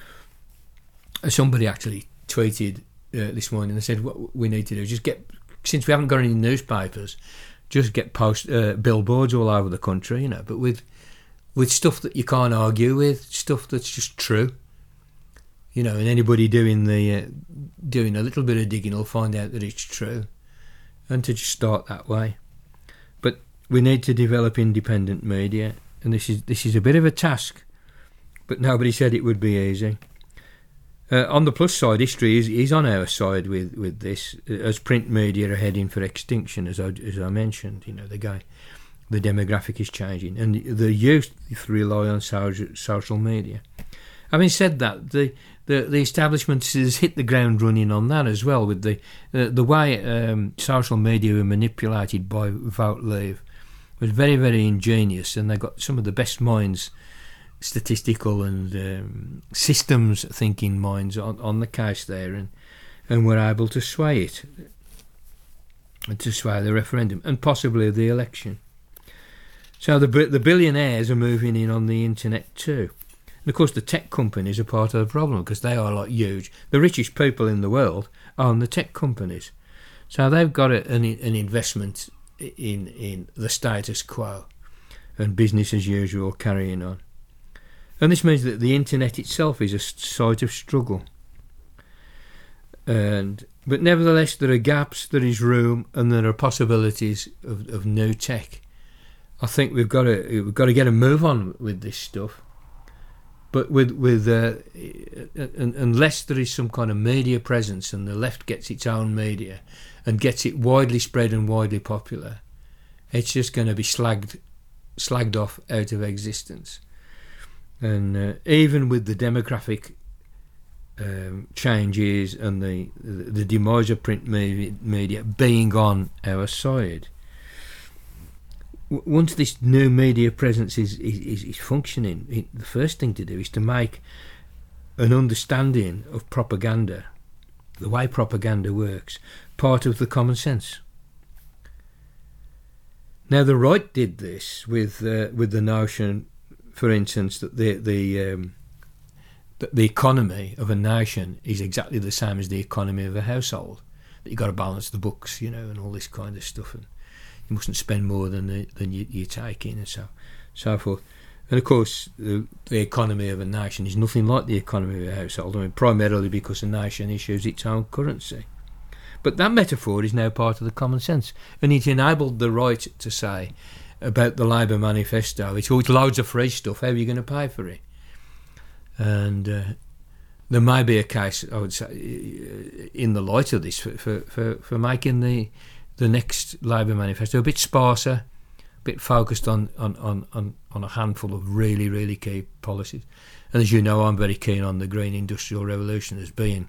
Somebody actually tweeted uh, this morning. They said what we need to do is just get, since we haven't got any newspapers, just get post uh, billboards all over the country, you know, but with with stuff that you can't argue with, stuff that's just true, you know, and anybody doing the uh, doing a little bit of digging will find out that it's true, and to just start that way. But we need to develop independent media, and this is this is a bit of a task, but nobody said it would be easy. Uh, on the plus side, history is, is on our side with, with this, as print media are heading for extinction, as I, as I mentioned. You know, the guy, the demographic is changing, and the youth rely on social, social media. Having said that, the, the, the establishment has hit the ground running on that as well, with the uh, the way um, social media were manipulated by Vote Leave was very, very ingenious, and they got some of the best minds, statistical and um, systems thinking minds on, on the case there, and and were able to sway it, to sway the referendum and possibly the election. So the the billionaires are moving in on the internet too, and of course the tech companies are part of the problem because they are like huge. The richest people in the world own the tech companies, so they've got a, an an investment in in the status quo and business as usual carrying on. And this means that the internet itself is a site of struggle. And but nevertheless, there are gaps, there is room, and there are possibilities of, of new tech. I think we've got to we've got to get a move on with this stuff. But with with uh, unless there is some kind of media presence and the left gets its own media and gets it widely spread and widely popular, it's just going to be slagged slagged off out of existence. And uh, even with the demographic um, changes and the, the the demise of print media, media being on our side, w- once this new media presence is is, is functioning, it, the first thing to do is to make an understanding of propaganda, the way propaganda works, part of the common sense. Now the right did this with uh, with the notion, for instance, that the the um, that the economy of a nation is exactly the same as the economy of a household. That you've got to balance the books, you know, and all this kind of stuff, and you mustn't spend more than the, than you, you take in, and so so forth. And of course, the, the economy of a nation is nothing like the economy of a household. I mean, primarily because a nation issues its own currency. But that metaphor is now part of the common sense, and it enabled the right to say about the Labour manifesto, it's, oh, it's loads of free stuff, how are you going to pay for it? And uh, there may be a case, I would say, in the light of this, for, for, for, for making the the next Labour manifesto a bit sparser, a bit focused on, on, on, on, on a handful of really, really key policies. And as you know, I'm very keen on the Green Industrial Revolution as being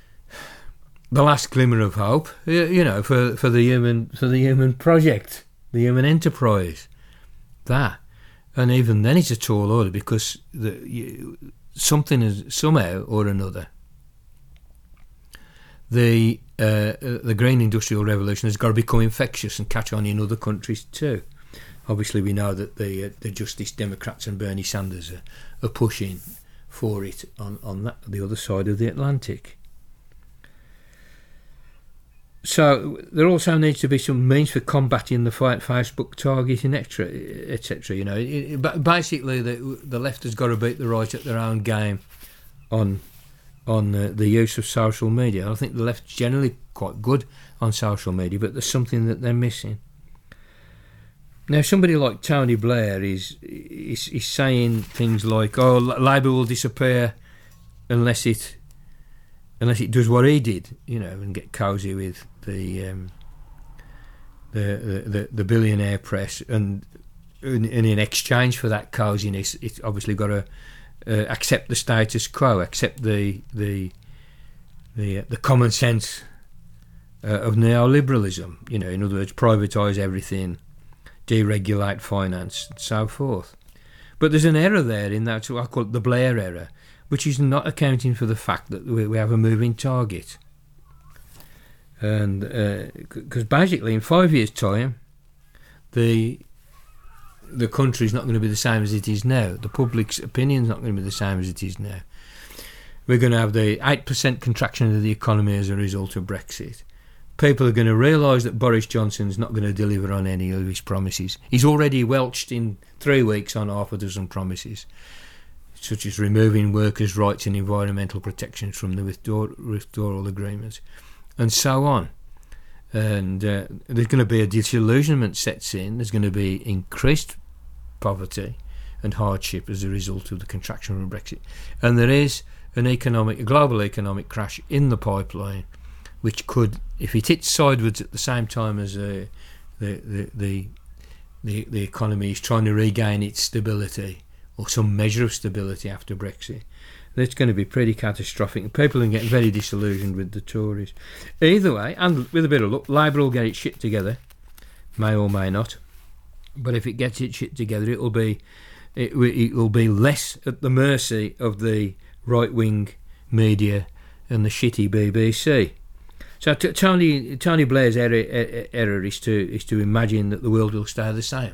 the last glimmer of hope, you know, for, for the human for the human project. the human enterprise. That. And even then it's a tall order, because the, you, something is, somehow or another, the uh, the green industrial revolution has got to become infectious and catch on in other countries too. Obviously, we know that the uh, the Justice Democrats and Bernie Sanders are, are pushing for it on on that, the other side of the Atlantic. So there also needs to be some means for combating the Facebook targeting, et cetera, et cetera. You know, it, it, basically the the left has got to beat the right at their own game on on the, the use of social media. I think the left's generally quite good on social media, but there's something that they're missing. Now, somebody like Tony Blair is is, is saying things like, "Oh, Labour will disappear unless it unless it does what he did, you know, and get cosy with the um, the, the the billionaire press, and, and in exchange for that coziness, it's obviously got to uh, accept the status quo, accept the the the, uh, the common sense uh, of neoliberalism. You know, in other words, privatise everything, deregulate finance, and so forth." But there's an error there in that, so I call it the Blair error, which is not accounting for the fact that we, we have a moving target. And because uh, basically in five years' time, the the country's not going to be the same as it is now. The public's opinion's not going to be the same as it is now. We're going to have the eight percent contraction of the economy as a result of Brexit. People are going to realise that Boris Johnson's not going to deliver on any of his promises. He's already welched in three weeks on half a dozen promises, such as removing workers' rights and environmental protections from the withdrawal, withdrawal agreements, and so on. And uh, there's going to be a disillusionment sets in. There's going to be increased poverty and hardship as a result of the contraction of Brexit. And there is an economic, a global economic crash in the pipeline, which could, if it hits sideways at the same time as uh, the, the, the, the, the economy is trying to regain its stability, or some measure of stability after Brexit, that's going to be pretty catastrophic, and people are getting very disillusioned with the Tories. Either way, and with a bit of luck, Labour will get its shit together, may or may not, but if it gets its shit together, it'll be it, it will be less at the mercy of the right-wing media and the shitty B B C. So t- Tony Tony Blair's error, er, error is to is to imagine that the world will stay the same.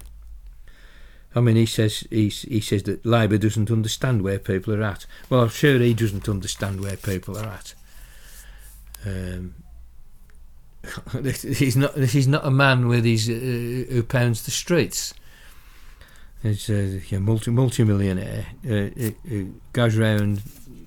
I mean, he says he, he says that Labour doesn't understand where people are at. Well, I'm sure he doesn't understand where people are at. Um, this, he's not. This is not a man with his uh, who pounds the streets. He's a uh, multi multi millionaire uh, who goes around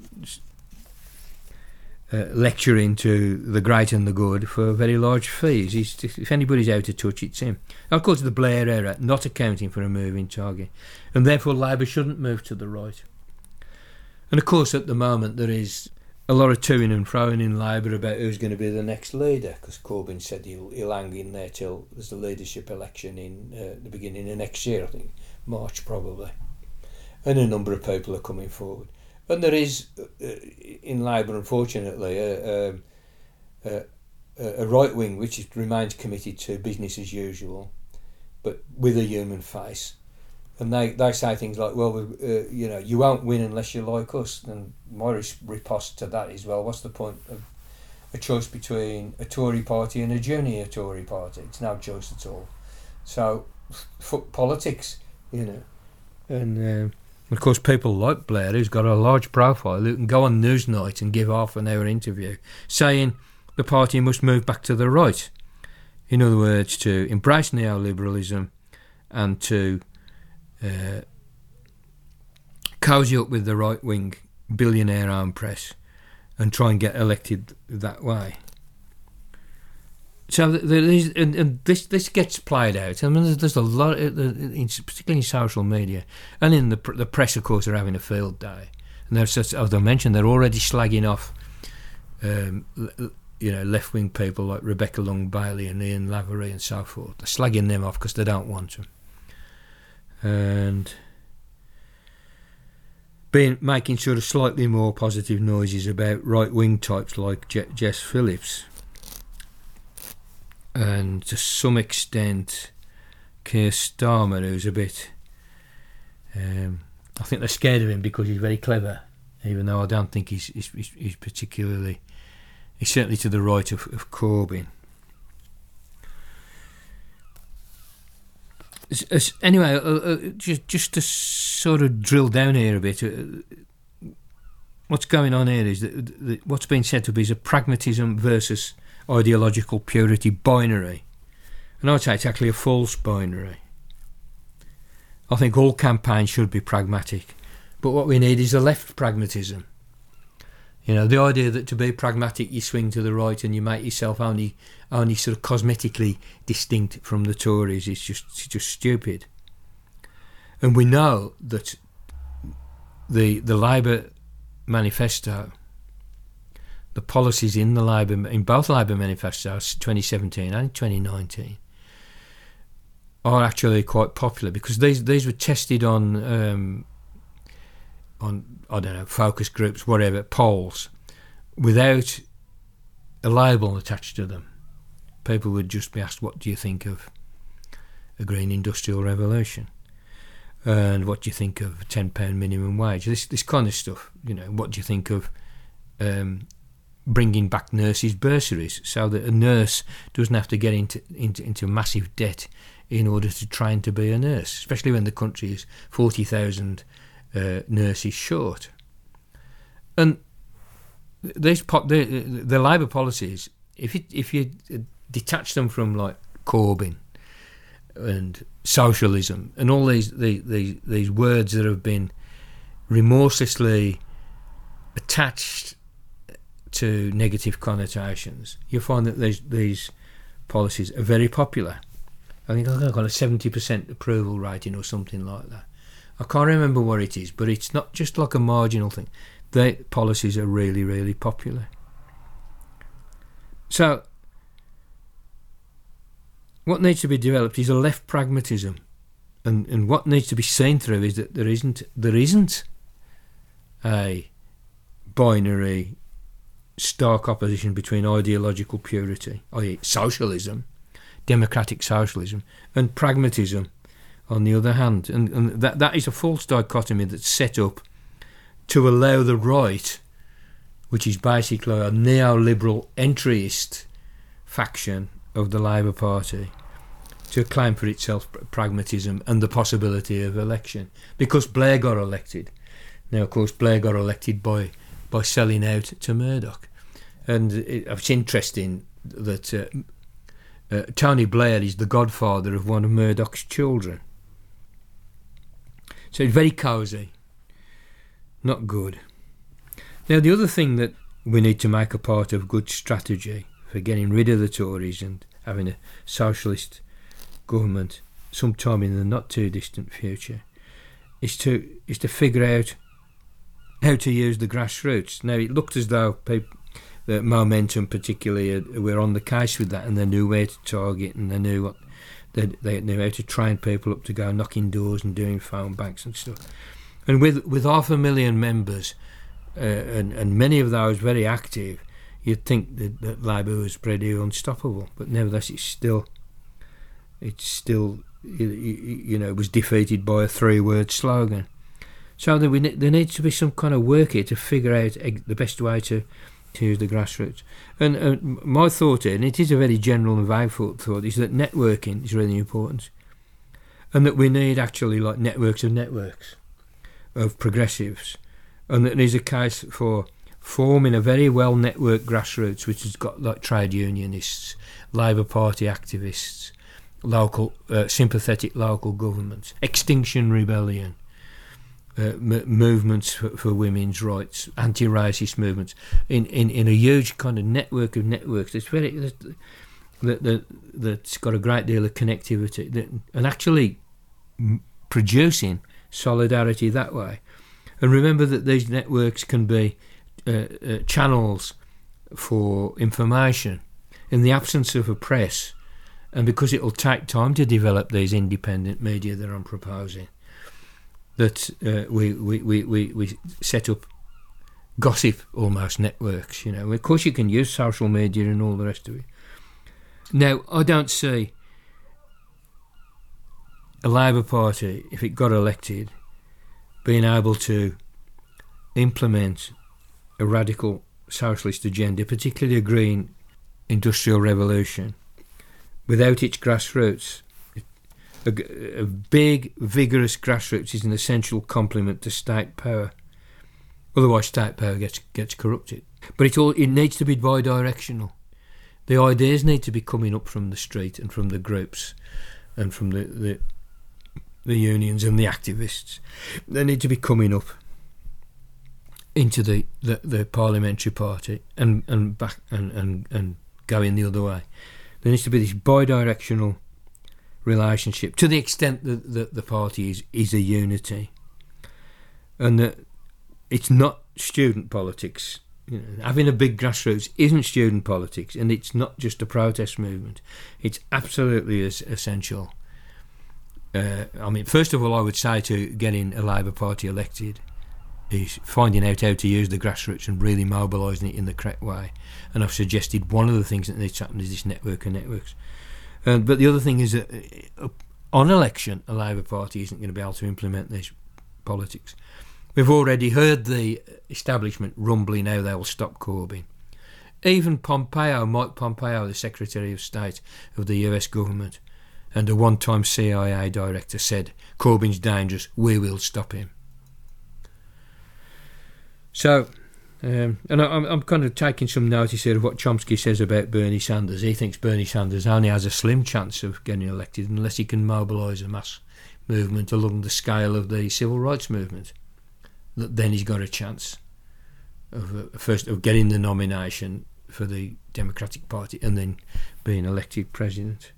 uh, lecturing to the great and the good for very large fees. He's, if anybody's out of touch, it's him. Of course, the Blair error, not accounting for a moving target, and therefore Labour shouldn't move to the right. And of course, at the moment, there is a lot of toing and froing in Labour about who's going to be the next leader, because Corbyn said he'll, he'll hang in there till there's the leadership election in uh, the beginning of next year, I think, March probably. And a number of people are coming forward. And there is, uh, in Labour, unfortunately, a, a, a right wing which is, remains committed to business as usual, but with a human face. And they, they say things like, well, uh, you know, you won't win unless you like us. And my riposte to that is, well, what's the point of a choice between a Tory party and a junior Tory party? It's no choice at all. So, fuck politics, you know. And... Uh, Of course, people like Blair, who's got a large profile, who can go on Newsnight and give half an hour interview saying the party must move back to the right. In other words, to embrace neoliberalism and to uh, cosy up with the right-wing billionaire-owned press and try and get elected that way. So there is, and, and this this gets played out. I mean, there's, there's a lot, in, particularly in social media and in the the press. Of course, are having a field day, and they're, as I mentioned, they're already slagging off, um, you know, left wing people like Rebecca Long Bailey and Ian Lavery and so forth. They're slagging them off because they don't want them, and being making sort of slightly more positive noises about right wing types like Je- Jess Phillips. And to some extent, Keir Starmer, who's a bit... Um, I think they're scared of him because he's very clever, even though I don't think he's, he's, he's particularly... He's certainly to the right of, of Corbyn. As, as, anyway, uh, uh, just, just to sort of drill down here a bit, uh, what's going on here is that, that what's being set up is a pragmatism versus ideological purity binary. And I'd say it's actually a false binary. I think all campaigns should be pragmatic, but what we need is a left pragmatism. You know, the idea that to be pragmatic you swing to the right and you make yourself only only sort of cosmetically distinct from the Tories is just it's just stupid. And we know that the the Labour manifesto, the policies in the Labour in both Labour manifestos, twenty seventeen and twenty nineteen, are actually quite popular because these these were tested on um, on I don't know focus groups, whatever, polls, without a label attached to them. People would just be asked, "What do you think of a green industrial revolution?" And what do you think of a ten pound minimum wage? This this kind of stuff. You know, what do you think of um, bringing back nurses' bursaries so that a nurse doesn't have to get into into, into massive debt in order to train to be a nurse, especially when the country is forty thousand uh, nurses short. And these po- the, the Labour policies, if you, if you detach them from like Corbyn and socialism and all these, these these these words that have been remorselessly attached to negative connotations, you find that these these policies are very popular. I think I've got a seventy percent approval rating or something like that. I can't remember what it is, but it's not just like a marginal thing. The policies are really, really popular. So what needs to be developed is a left pragmatism, and and what needs to be seen through is that there isn't there isn't a binary, stark opposition between ideological purity, that is, socialism, democratic socialism, and pragmatism on the other hand. And, and that that is a false dichotomy that's set up to allow the right, which is basically a neoliberal entryist faction of the Labour Party, to claim for itself pragmatism and the possibility of election. Because Blair got elected. Now, of course, Blair got elected by, by selling out to Murdoch. And it, it's interesting that uh, uh, Tony Blair is the godfather of one of Murdoch's children. So it's very cosy. Not good. Now, the other thing that we need to make a part of good strategy for getting rid of the Tories and having a socialist government sometime in the not too distant future is to is to figure out how to use the grassroots. Now, it looked as though people, the Momentum particularly, uh, were on the case with that, and they knew where to target, and they knew what they, they knew how to train people up to go knocking doors and doing phone banks and stuff. And with with half a million members, uh, and, and many of those very active, you'd think that, that Labour was pretty unstoppable. But nevertheless, it's still, it's still, you, you know, it was defeated by a three-word slogan. So there, we, there needs to be some kind of work here to figure out the best way to, to use the grassroots. And uh, my thought here, and it is a very general and vague thought, is that networking is really important. And that we need actually like networks of networks of progressives, and that there's a case for forming a very well networked grassroots which has got like trade unionists, Labour Party activists, local uh, sympathetic local governments, Extinction Rebellion, uh, m- movements for, for women's rights, anti-racist movements, in, in, in a huge kind of network of networks that's very that, that, that, that's got a great deal of connectivity, that, and actually m- producing solidarity that way. And remember that these networks can be uh, uh, channels for information in the absence of a press, and because it will take time to develop these independent media that I'm proposing, that uh, we, we, we, we, we set up gossip almost networks. You know, of course you can use social media and all the rest of it. Now, I don't see a Labour Party, if it got elected, being able to implement a radical socialist agenda, particularly a green industrial revolution, without its grassroots. A, a big, vigorous grassroots is an essential complement to state power. Otherwise, state power gets gets corrupted. But it all it needs to be bi-directional. The ideas need to be coming up from the street and from the groups and from the, the the unions and the activists. They need to be coming up into the, the, the parliamentary party and, and back and, and, and going the other way. There needs to be this bi-directional relationship to the extent that, that the party is, is a unity. And that it's not student politics. You know, having a big grassroots isn't student politics, and it's not just a protest movement. It's absolutely as essential. Uh, I mean, first of all, I would say to getting a Labour Party elected is finding out how to use the grassroots and really mobilising it in the correct way. And I've suggested one of the things that needs to happen is this network of networks. Uh, but the other thing is that uh, on election, a Labour Party isn't going to be able to implement these politics. We've already heard the establishment rumbling how they will stop Corbyn. Even Pompeo, Mike Pompeo, the Secretary of State of the U S government and a one-time C I A director, said, Corbyn's dangerous, we will stop him. So, um, and I, I'm kind of taking some notice here of what Chomsky says about Bernie Sanders. He thinks Bernie Sanders only has a slim chance of getting elected unless he can mobilise a mass movement along the scale of the civil rights movement. That then he's got a chance of uh, first of getting the nomination for the Democratic Party and then being elected president.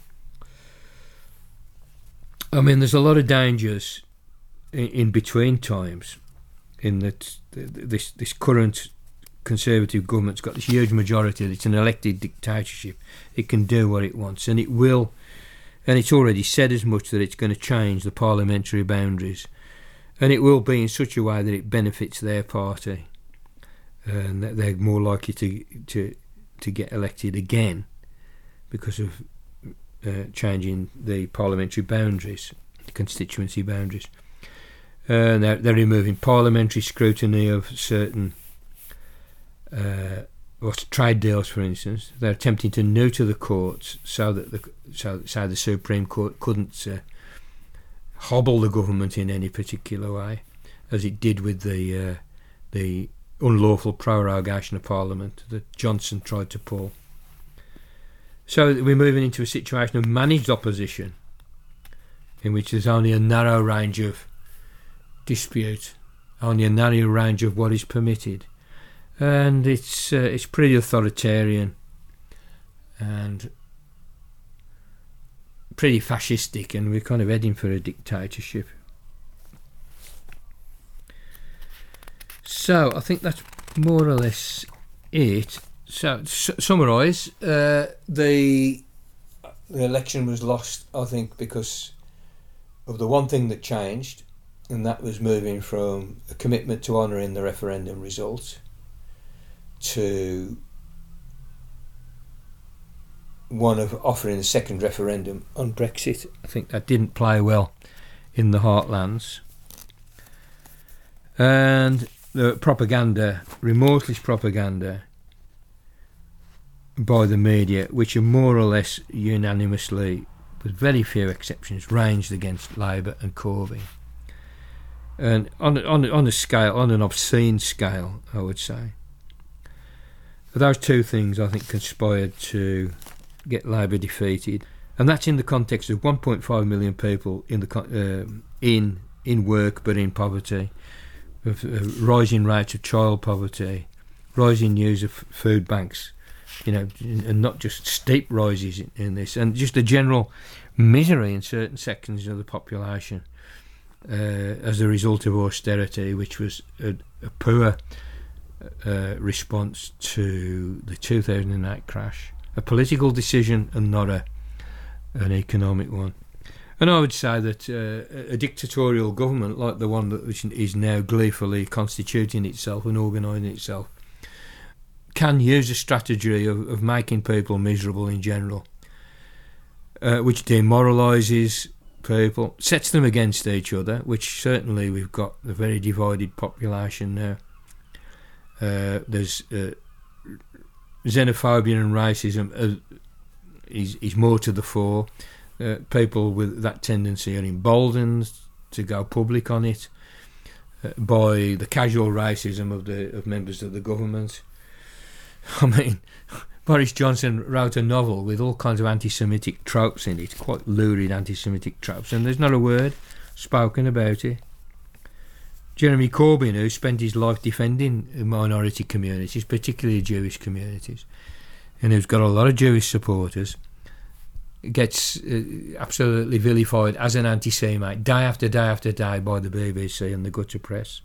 I mean, there's a lot of dangers in, in between times. In that, this this current Conservative government's got this huge majority. It's an elected dictatorship. It can do what it wants, and it will. And it's already said as much that it's going to change the parliamentary boundaries. And it will be in such a way that it benefits their party, and that they're more likely to to to get elected again because of uh, changing the parliamentary boundaries, the constituency boundaries. Uh, they're, they're removing parliamentary scrutiny of certain uh, what's trade deals, for instance. They're attempting to neuter the courts so that the so, so the Supreme Court couldn't Uh, hobble the government in any particular way, as it did with the uh, the unlawful prorogation of Parliament that Johnson tried to pull. So we're moving into a situation of managed opposition, in which there's only a narrow range of dispute, only a narrow range of what is permitted, and it's uh, it's pretty authoritarian and pretty fascistic, and we're kind of heading for a dictatorship. So I think that's more or less it. So to summarise, uh, the the election was lost, I think, because of the one thing that changed, and that was moving from a commitment to honouring the referendum result to one of offering a second referendum on Brexit. I think that didn't play well in the heartlands. And the propaganda, remorseless propaganda by the media, which are more or less unanimously, with very few exceptions, ranged against Labour and Corbyn. And on, on, on a scale, on an obscene scale, I would say. Those two things, I think, conspired to get Labour defeated, and that's in the context of one point five million people in the uh, in in work but in poverty, of uh, rising rates of child poverty, rising use of food banks, you know, and not just steep rises in, in this, and just a general misery in certain sections of the population uh, as a result of austerity, which was a, a poor uh, response to the two thousand eight crash. A political decision and not a an economic one. And I would say that uh, a dictatorial government like the one that is now gleefully constituting itself and organising itself can use a strategy of, of making people miserable in general, uh, which demoralises people, sets them against each other, which certainly we've got a very divided population now. Uh, there's uh, xenophobia and racism uh, is, is more to the fore. Uh, people with that tendency are emboldened to go public on it uh, by the casual racism of the of members of the government. I mean, Boris Johnson wrote a novel with all kinds of anti-Semitic tropes in it, quite lurid anti-Semitic tropes, and there's not a word spoken about it. Jeremy Corbyn, who spent his life defending minority communities, particularly Jewish communities, and who's got a lot of Jewish supporters, gets uh, absolutely vilified as an anti-Semite day after day after day by the B B C and the gutter press.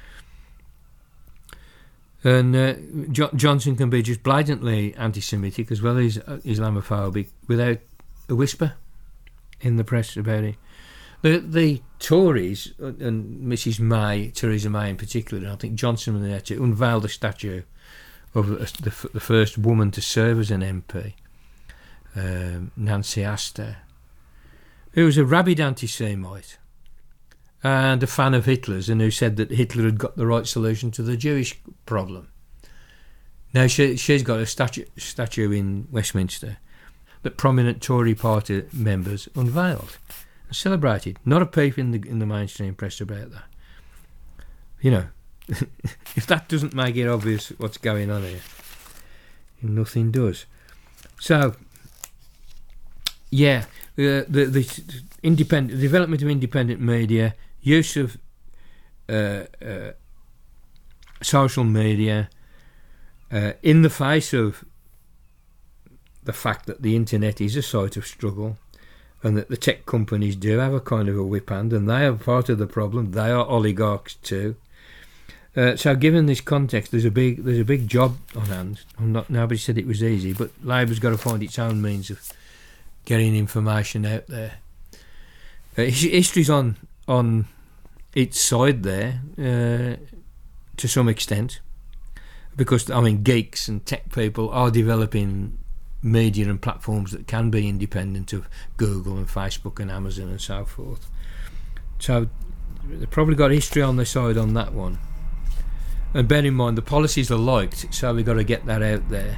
And uh, jo- Johnson can be just blatantly anti-Semitic as well as uh, Islamophobic without a whisper in the press about it. The the Tories, uh, and Missus May, Theresa May in particular, and I think Johnson was there to unveil the statue of uh, the, f- the first woman to serve as an M P, um, Nancy Astor, who was a rabid anti-Semite and a fan of Hitler's, and who said that Hitler had got the right solution to the Jewish problem. Now she, she's got a statue, statue in Westminster that prominent Tory party members unveiled and celebrated. Not a peep in the in the mainstream press about that. You know, if that doesn't make it obvious what's going on here, nothing does. So, yeah, uh, the the independent development of independent media, use of uh, uh, social media uh, in the face of the fact that the internet is a site of struggle and that the tech companies do have a kind of a whip hand and they are part of the problem. They are oligarchs too. Uh, so given this context, there's a big there's a big job on hand. I'm not, nobody said it was easy, but Labour's got to find its own means of getting information out there. Uh, history's on on its side there uh, to some extent, because I mean geeks and tech people are developing media and platforms that can be independent of Google and Facebook and Amazon and so forth. So they've probably got history on their side on that one. And bear in mind the policies are liked, so we've got to get that out there.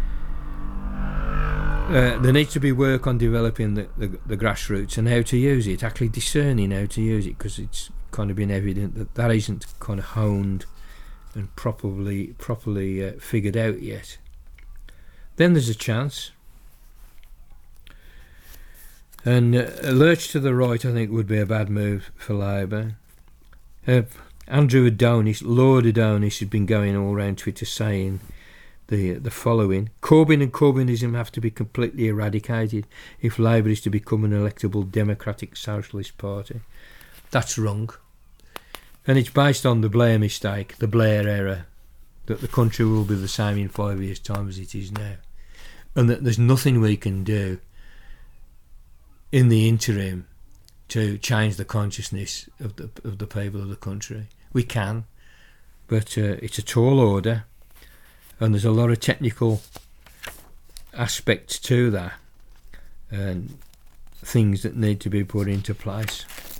Uh, there needs to be work on developing the, the, the grassroots and how to use it, actually discerning how to use it, because it's kind of been evident that that isn't kind of honed and properly properly uh, figured out yet. Then there's a chance. And uh, a lurch to the right, I think, would be a bad move for Labour. Uh, Andrew Adonis, Lord Adonis, has been going all around Twitter saying the the following: Corbyn and Corbynism have to be completely eradicated if Labour is to become an electable democratic socialist party. That's wrong. And it's based on the Blair mistake, the Blair error, that the country will be the same in five years' time as it is now. And that there's nothing we can do in the interim to change the consciousness of the of the people of the country. We can, but uh, it's a tall order, and there's a lot of technical aspects to that, and things that need to be put into place.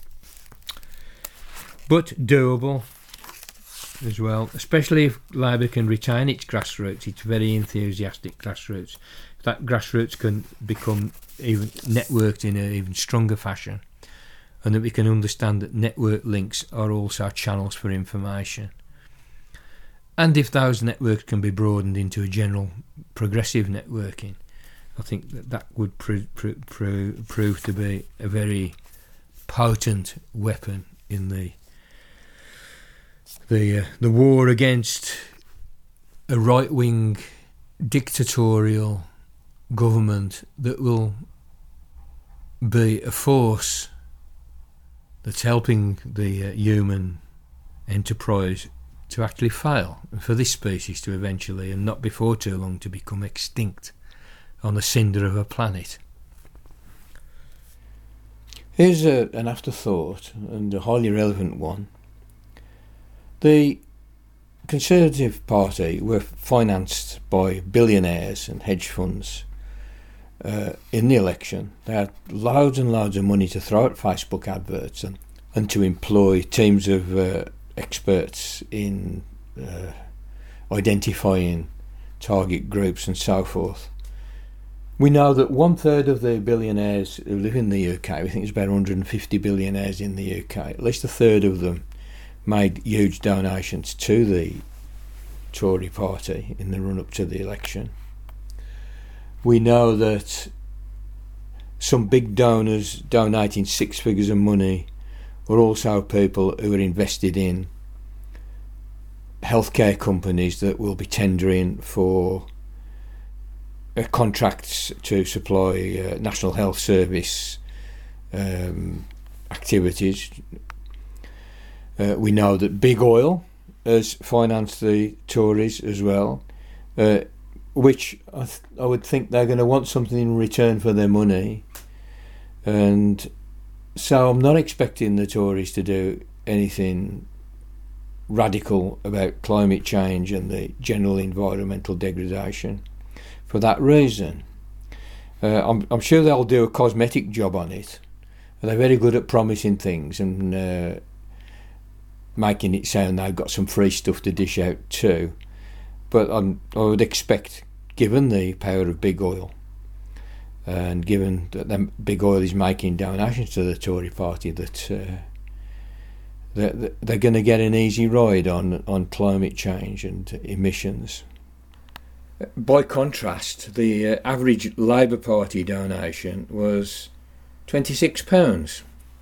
But doable as well, especially if Labour can retain its grassroots, its very enthusiastic grassroots. If that grassroots can become even networked in an even stronger fashion, and that we can understand that network links are also channels for information. And if those networks can be broadened into a general progressive networking, I think that that would pro- pro- pro- prove to be a very potent weapon in the the uh, the war against a right-wing dictatorial government that will be a force that's helping the uh, human enterprise to actually fail, and for this species to eventually, and not before too long, to become extinct on the cinder of a planet. Here's a, an afterthought, and a highly relevant one. The Conservative Party were financed by billionaires and hedge funds uh, in the election. They had loads and loads of money to throw at Facebook adverts and, and to employ teams of uh, experts in uh, identifying target groups and so forth. We know that one third of the billionaires who live in the U K, we think there's about one hundred fifty billionaires in the U K, at least a third of them made huge donations to the Tory party in the run-up to the election. We know that some big donors donating six figures of money were also people who are invested in healthcare companies that will be tendering for uh, contracts to supply uh, National Health Service um, activities. Uh, we know that Big Oil has financed the Tories as well, uh, which I, th- I would think they're going to want something in return for their money. And so I'm not expecting the Tories to do anything radical about climate change and the general environmental degradation. For that reason, uh, I'm, I'm sure they'll do a cosmetic job on it. They're very good at promising things and uh, making it sound they've got some free stuff to dish out too. But I'm, I would expect, given the power of Big Oil, and given that the Big Oil is making donations to the Tory party, that uh, they're, they're going to get an easy ride on, on climate change and emissions. By contrast, the uh, average Labour Party donation was twenty-six pounds.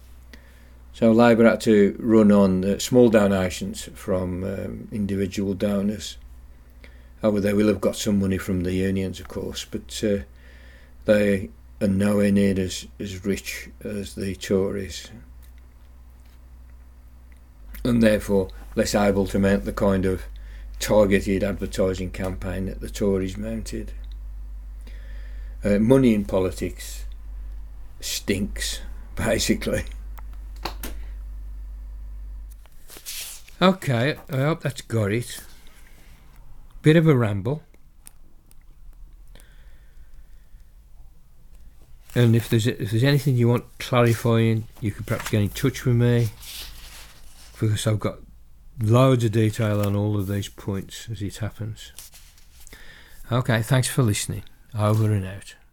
So Labour had to run on uh, small donations from um, individual donors. Over there will have got some money from the unions, of course, but uh, they are nowhere near as, as rich as the Tories, and therefore less able to mount the kind of targeted advertising campaign that the Tories mounted. Uh, money in politics stinks, basically. Okay, I hope that's got it. Bit of a ramble. And if there's if there's anything you want clarifying, you could perhaps get in touch with me, because I've got loads of detail on all of these points as it happens. Okay, thanks for listening. Over and out.